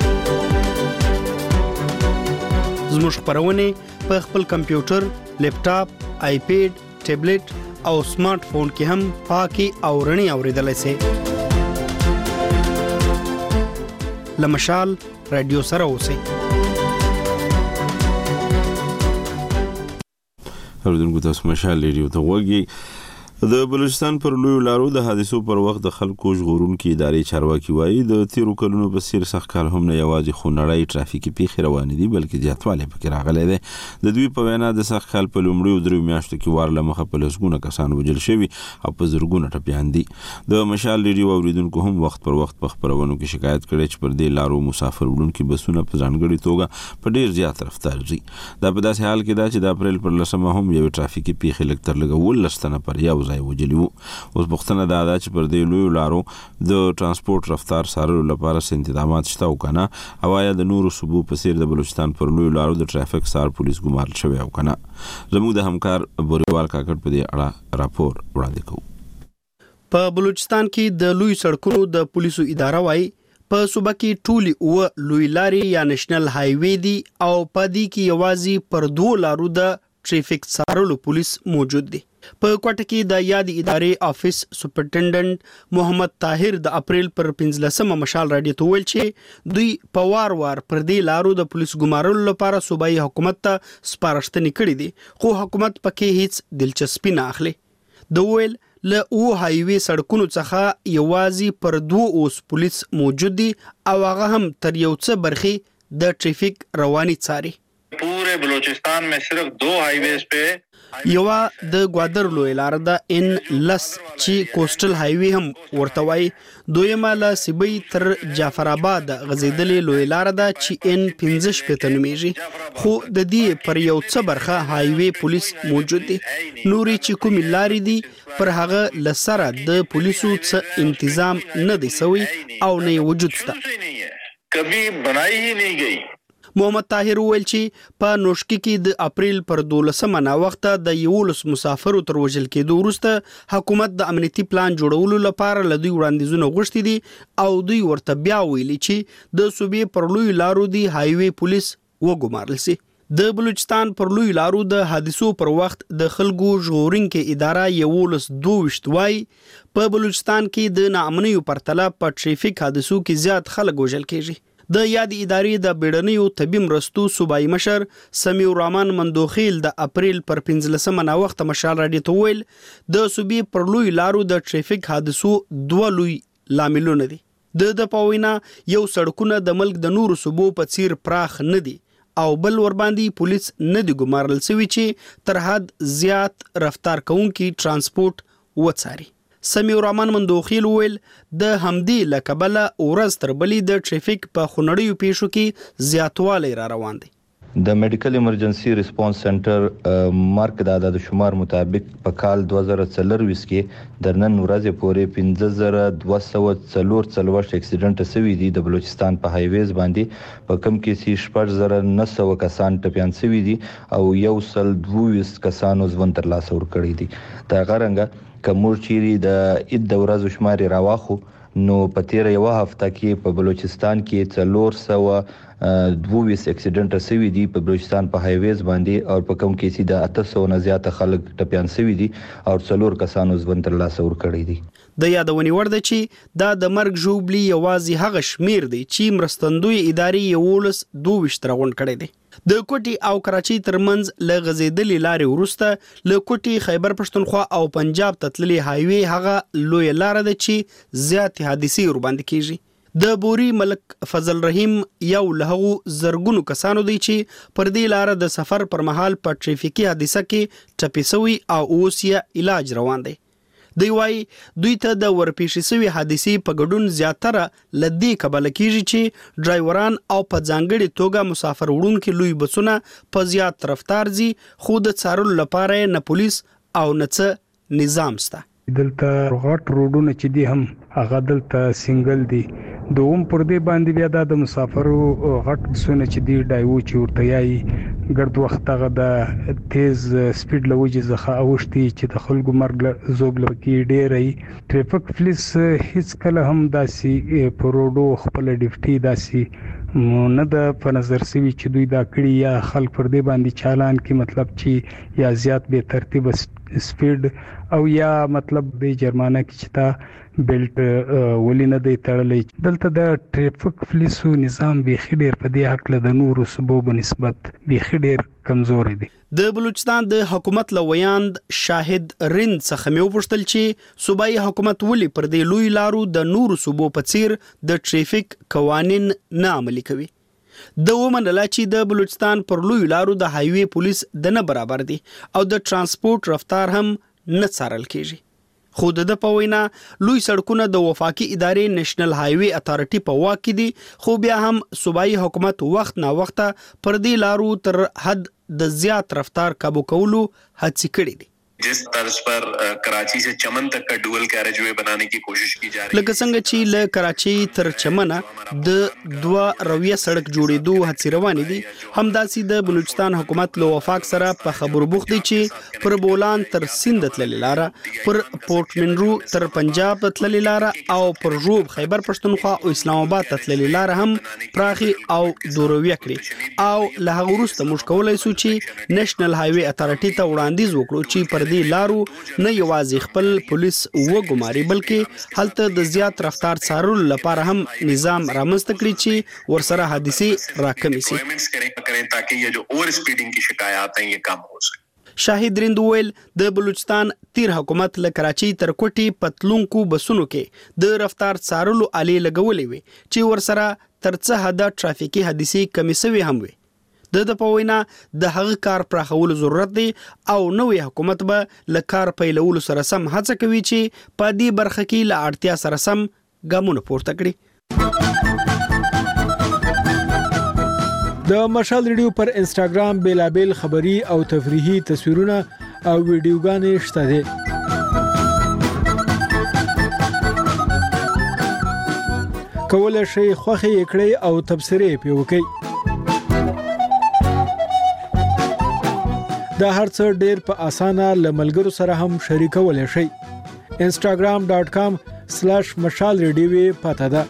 زموږ خپرونې په خپل کمپیوټر، لیپټاپ، آیپیډ، ټابلیټ او سمارټ فون کې هم پاکي او رڼې اورېدلی سئ. لمشال رادیو سره اوسئ. اوریدونکو تاسو مشال رادیو ته وګورئ. د بلوچستان پر لوی لارو د حادثو پر وخت د خلکو ژغورونکي ادارې چارواکي وایي د تیرو کلونو په څیر سخت کال هم نه یوازې خونړۍ ټرافیکي پیښې روانې دي بلکې زیاتوالی پکې راغلی دی. د دوی په وینا د سخت کال په لومړیو دریو میاشتو کې وار له مخه په لسګونه کسان وژل شوي او په زرګونه ټپیان دي. د مشال ریډیو اوریدونکو هم وخت پر وخت په خپرونو کې شکایت کړی چې پر دې لارو مسافر وړونکي بسونه په ځانګړې توګه په ډیر زیات رفتار ځي. دا په داسې حال کې ده چې د اپریل پر لسمه هم یوې ټرافیکي پیښې لږ تر لږه اوولس تنه پر یو ځای وژلي وو. اوس پوښتنه دا ده چې پر دې لویو لارو د ټرانسپورټ رفتار څارلو لپاره څه انتظامات شته او که نه، او آیا د نورو صوبو په څیر د بلوچستان پر لویو لارو د ټرافیک څار پولیس ګمارل شوی او که نه. زموږ د همکار بوریوال کاکړ په دې اړه راپور وړاندې کوو. په بلوچستان کې د لوی سړکونو د پولیسو اداره وایي په صوبه کې ټولې اوه لوی لارې یا نېشنل های وې دي او په دې کې یوازې پر دوو لارو د ټریفیک څارلو پولیس موجود دي. په کوټه کې د یادې ادارې افیس سپرنټنډنټ محمد طاهر د اپریل پر پنځلسمه مشال راډیو ته ویل چې دوی په وار وار پر دې لارو د پولیس ګمارلو لپاره صوبایي حکومت ته سپارښتنې کړې دي، خو حکومت پکې هیڅ دلچسپي نه اخلي. د ویل له او هایوي سړکونو څخه یوازې پر دوه اوس پولیس موجود دي او هغه هم تر یو څه برخې د ټریفیک رواني څاري. पूरे बलूचिस्तान में सिर्फ दो हाईवेज पे یوا د گوادر لوی لار د ان لس چې کوسټل هایوي هم ورته وای، دویمه له سیبی تر جعفر آباد غزیدلې لوی لار ده چې ان پنځه شپېته نومیږي، خو د دې پر یو څه برخه هایوي پولیس موجود دي. نوري چې کومې لارې دي پر هغه لسره د پولیسو څه تنظیم نه دی سوی او نه وجود شته، کبھی بنائی ہی نہیں گئی. محمد طاهر ویل چې په نوشکی کې د اپریل پر دولسمه نا وخته د یولس مسافرو تر وژل کېدو وروسته حکومت د امنیتي پلان جوړولو لپاره له دوی وړاندیزونه غوښتي دي او دوی ورته بیا ویلي چې د صوبې پر لوی لارو دی هایوي پولیس وګمارل سي. د بلوچستان پر لوی لارو د حادثو پر وخت د خلکو ژغورونکو اداره یولس دوه وای په بلوچستان کې د ناامنیو پرتله په ټریفیک حادثو کې زیات خلک وژل کېږي. د یاد ادارې د بیړنیو طبي مرستو صوبایي مشر سمیع الرحمن مندوخیل د اپریل پر پنځلسمه نا وخت مشال راډیو ته ویل د صوبې پر لوی لارو د ټریفیک حادثو دوه لوی لاملونه دي. د د پوینا یو سړکونه د ملک د نورو صوبو په څیر پراخ نه دي او بل ور باندې پولیس نه دی ګمارل شوی چې تر حد زیات رفتار کوونکي ترانسپورت وڅاري. سمیع الرحمن مندوخیل ویل د همدې لکبله ورځ تر بلې د ټریفیک په خونړیو پیښو کې زیاتوالی را روان دی. د میډیکل ایمرجنسي ریسپانس سنټر مارک د عدد شمار مطابق په کال دوه زره څلرویشت کې د نن ورځې پورې پنځه زره دوه سوه څلور څلوېښت اکسیډنټ شوي دي. د بلوچستان په هایویز باندې په کم کې چې شپږ زره نه سوه کسان ټپیان شوي دي او یو سل دوه ویشت کسانو ژوند ترلاسه ورکړی دی. د هغه رنګه که موږ چیرې د عید د ورځو شمارې راواخو نو په تیره یوه هفته کې په بلوچستان کې څلور سوه دوه اکسیډنټ سوي دي په بلوچستان په هایویز باندې او په کوم کې سي د اته سوه نه زیاته خلک ټپيان سوي دي او څلور کسانو ژوند تر لاسه ورکړي دي. د یادونې وړ ده چې دا د مرګ ژوبلي یوازې هغه شمیر دی چې مرستندوی ادارې یولس دوه ویشت راغونډ کړي دي. د کوټي او کراچۍ ترمنځ له غزیدلې لارې وروسته له کوټي خیبر پښتونخوا او پنجاب ته تللي هایوي هغه لوی لار ده چې زیات حادثې ورباندې کیږي. د بوري ملک فضل رحیم یو له هغو زرګونو کسانو دی چې پر دې لار د سفر پر مهال په ټریفیکي حادثه کې ټپي شوي او اوس یې علاج روان دی. دی وايي دوی ته د ورپېښې شوي حادثې په ګډون زیاتره له دې کبله کیږي چې ډرایوران او په ځانګړې توګه مسافر وړونکي لوی بسونه په زیات رفتار ځي خو د څارلو لپاره نه پولیس او نه څه نظام شته. دلته غټ روډونه چې دي هم هغه دلته سنگل دي دوم پر دې باندې بیا د مسافرو غټ بسونه چې دي ډایو چې ورته یایي ګرد وخت هغه د تیز سپیډ لوجه زخه اوشتي چې د خلکو مرګ زوګ لکه ډېرې ټریفیک پولیس هیڅ کله هم داسي په روډو خپل ډیوټي داسي نه د په نظر سوي چې دوی دا کړی یا خلک پر دې باندې چالان کې مطلب چې یا زیات به ترتیب سپیډ او یا مطلب د جرمانه کې چې تا بیلټ ولینه دی تړلې. دلته د ټریفیک پولیسو نظام به ډیر په دې حق له د نورو سبب نسبت به ډیر کمزوري دي. د بلوچستان د حکومت لویاند شاهد رند څخه مې وپوښتل چې صوبایي حکومت ولې پر دې لوی لارو د نورو صوبو په څیر د ټریفیک قوانین نه عملي کوي. د ومنله چې د بلوچستان پر لوی لارو د هایوي پولیس د نه برابر دي او د ترانسپورت رفتار هم نه څارل کیږي. خو د په وینا لوی سړکونه د وفاقي ادارې نېشنل هایوي اتارټي په واک کې دي خو بیا هم صوبایي حکومت وخت نا وخت پر دې لارو تر حد د زیات رفتار کابو کولو هڅې کړې دي. जिस तर्ज पर कराची से चमन तक का डुअल कैरेज वे बनाने की कोशिश की जा रही है लکه څنګه چې له کراچۍ تر چمنه د دوه رویه سړک جوړېدو هڅې روانې دي همداسې د بلوچستان حکومت له وفاق سره په خبرو بوخت دي چې پر بولان تر سند تللې لاره پر پورت منرو تر پنجاب تللې لاره او پر روب خیبر پښتونخوا او اسلام آباد تللې لاره هم پراخي او دوروي کړي او له هغه وروسته موږ کولای شو چې نېشنل هایوي اتارټي ته وړاندیز وکړو چې پر دې لارو نه یوازې خپل پولیس وګماري بلکې هلته د زیات رفتار څارلو لپاره هم نظام رامنځته کړي چې ورسره حادثې راکمې شي تاکہ یہ جو اوور سپیڈنگ کی شکایات ہیں یہ کم ہو سکے. شاهد رند ویل د بلوچستان تیر حکومت له کراچۍ تر کوټي پتلونکو بسونو کې د رفتار څارلو آلې لګولې وي چې ورسره تر څه حد ټرافیکي حادثې کمې شوې هم وي. د د پوینا د هغه کار پراخولو ضرورت دی او نوې حکومت به له کار پیلولو سره سم هڅه کوي چې په دې برخه کې له اړتیا سره سم ګامونه پورته کړي. د مشال ریډیو پر انسټاګرام بیلابل خبری او تفریحي تصویرونه او ویډیوګانې شته دي. کولای شئ خوښي کړئ او تبصرې پې وکړئ. دا هر څه ډېر په اسانه له ملګرو سره هم شریکولی شئ. انسټاګرام ډاټ کام سلاش مشال ریډیو پته ده.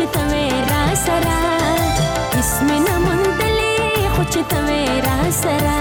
इसमें न मुंदले कुछ तवेरा सरा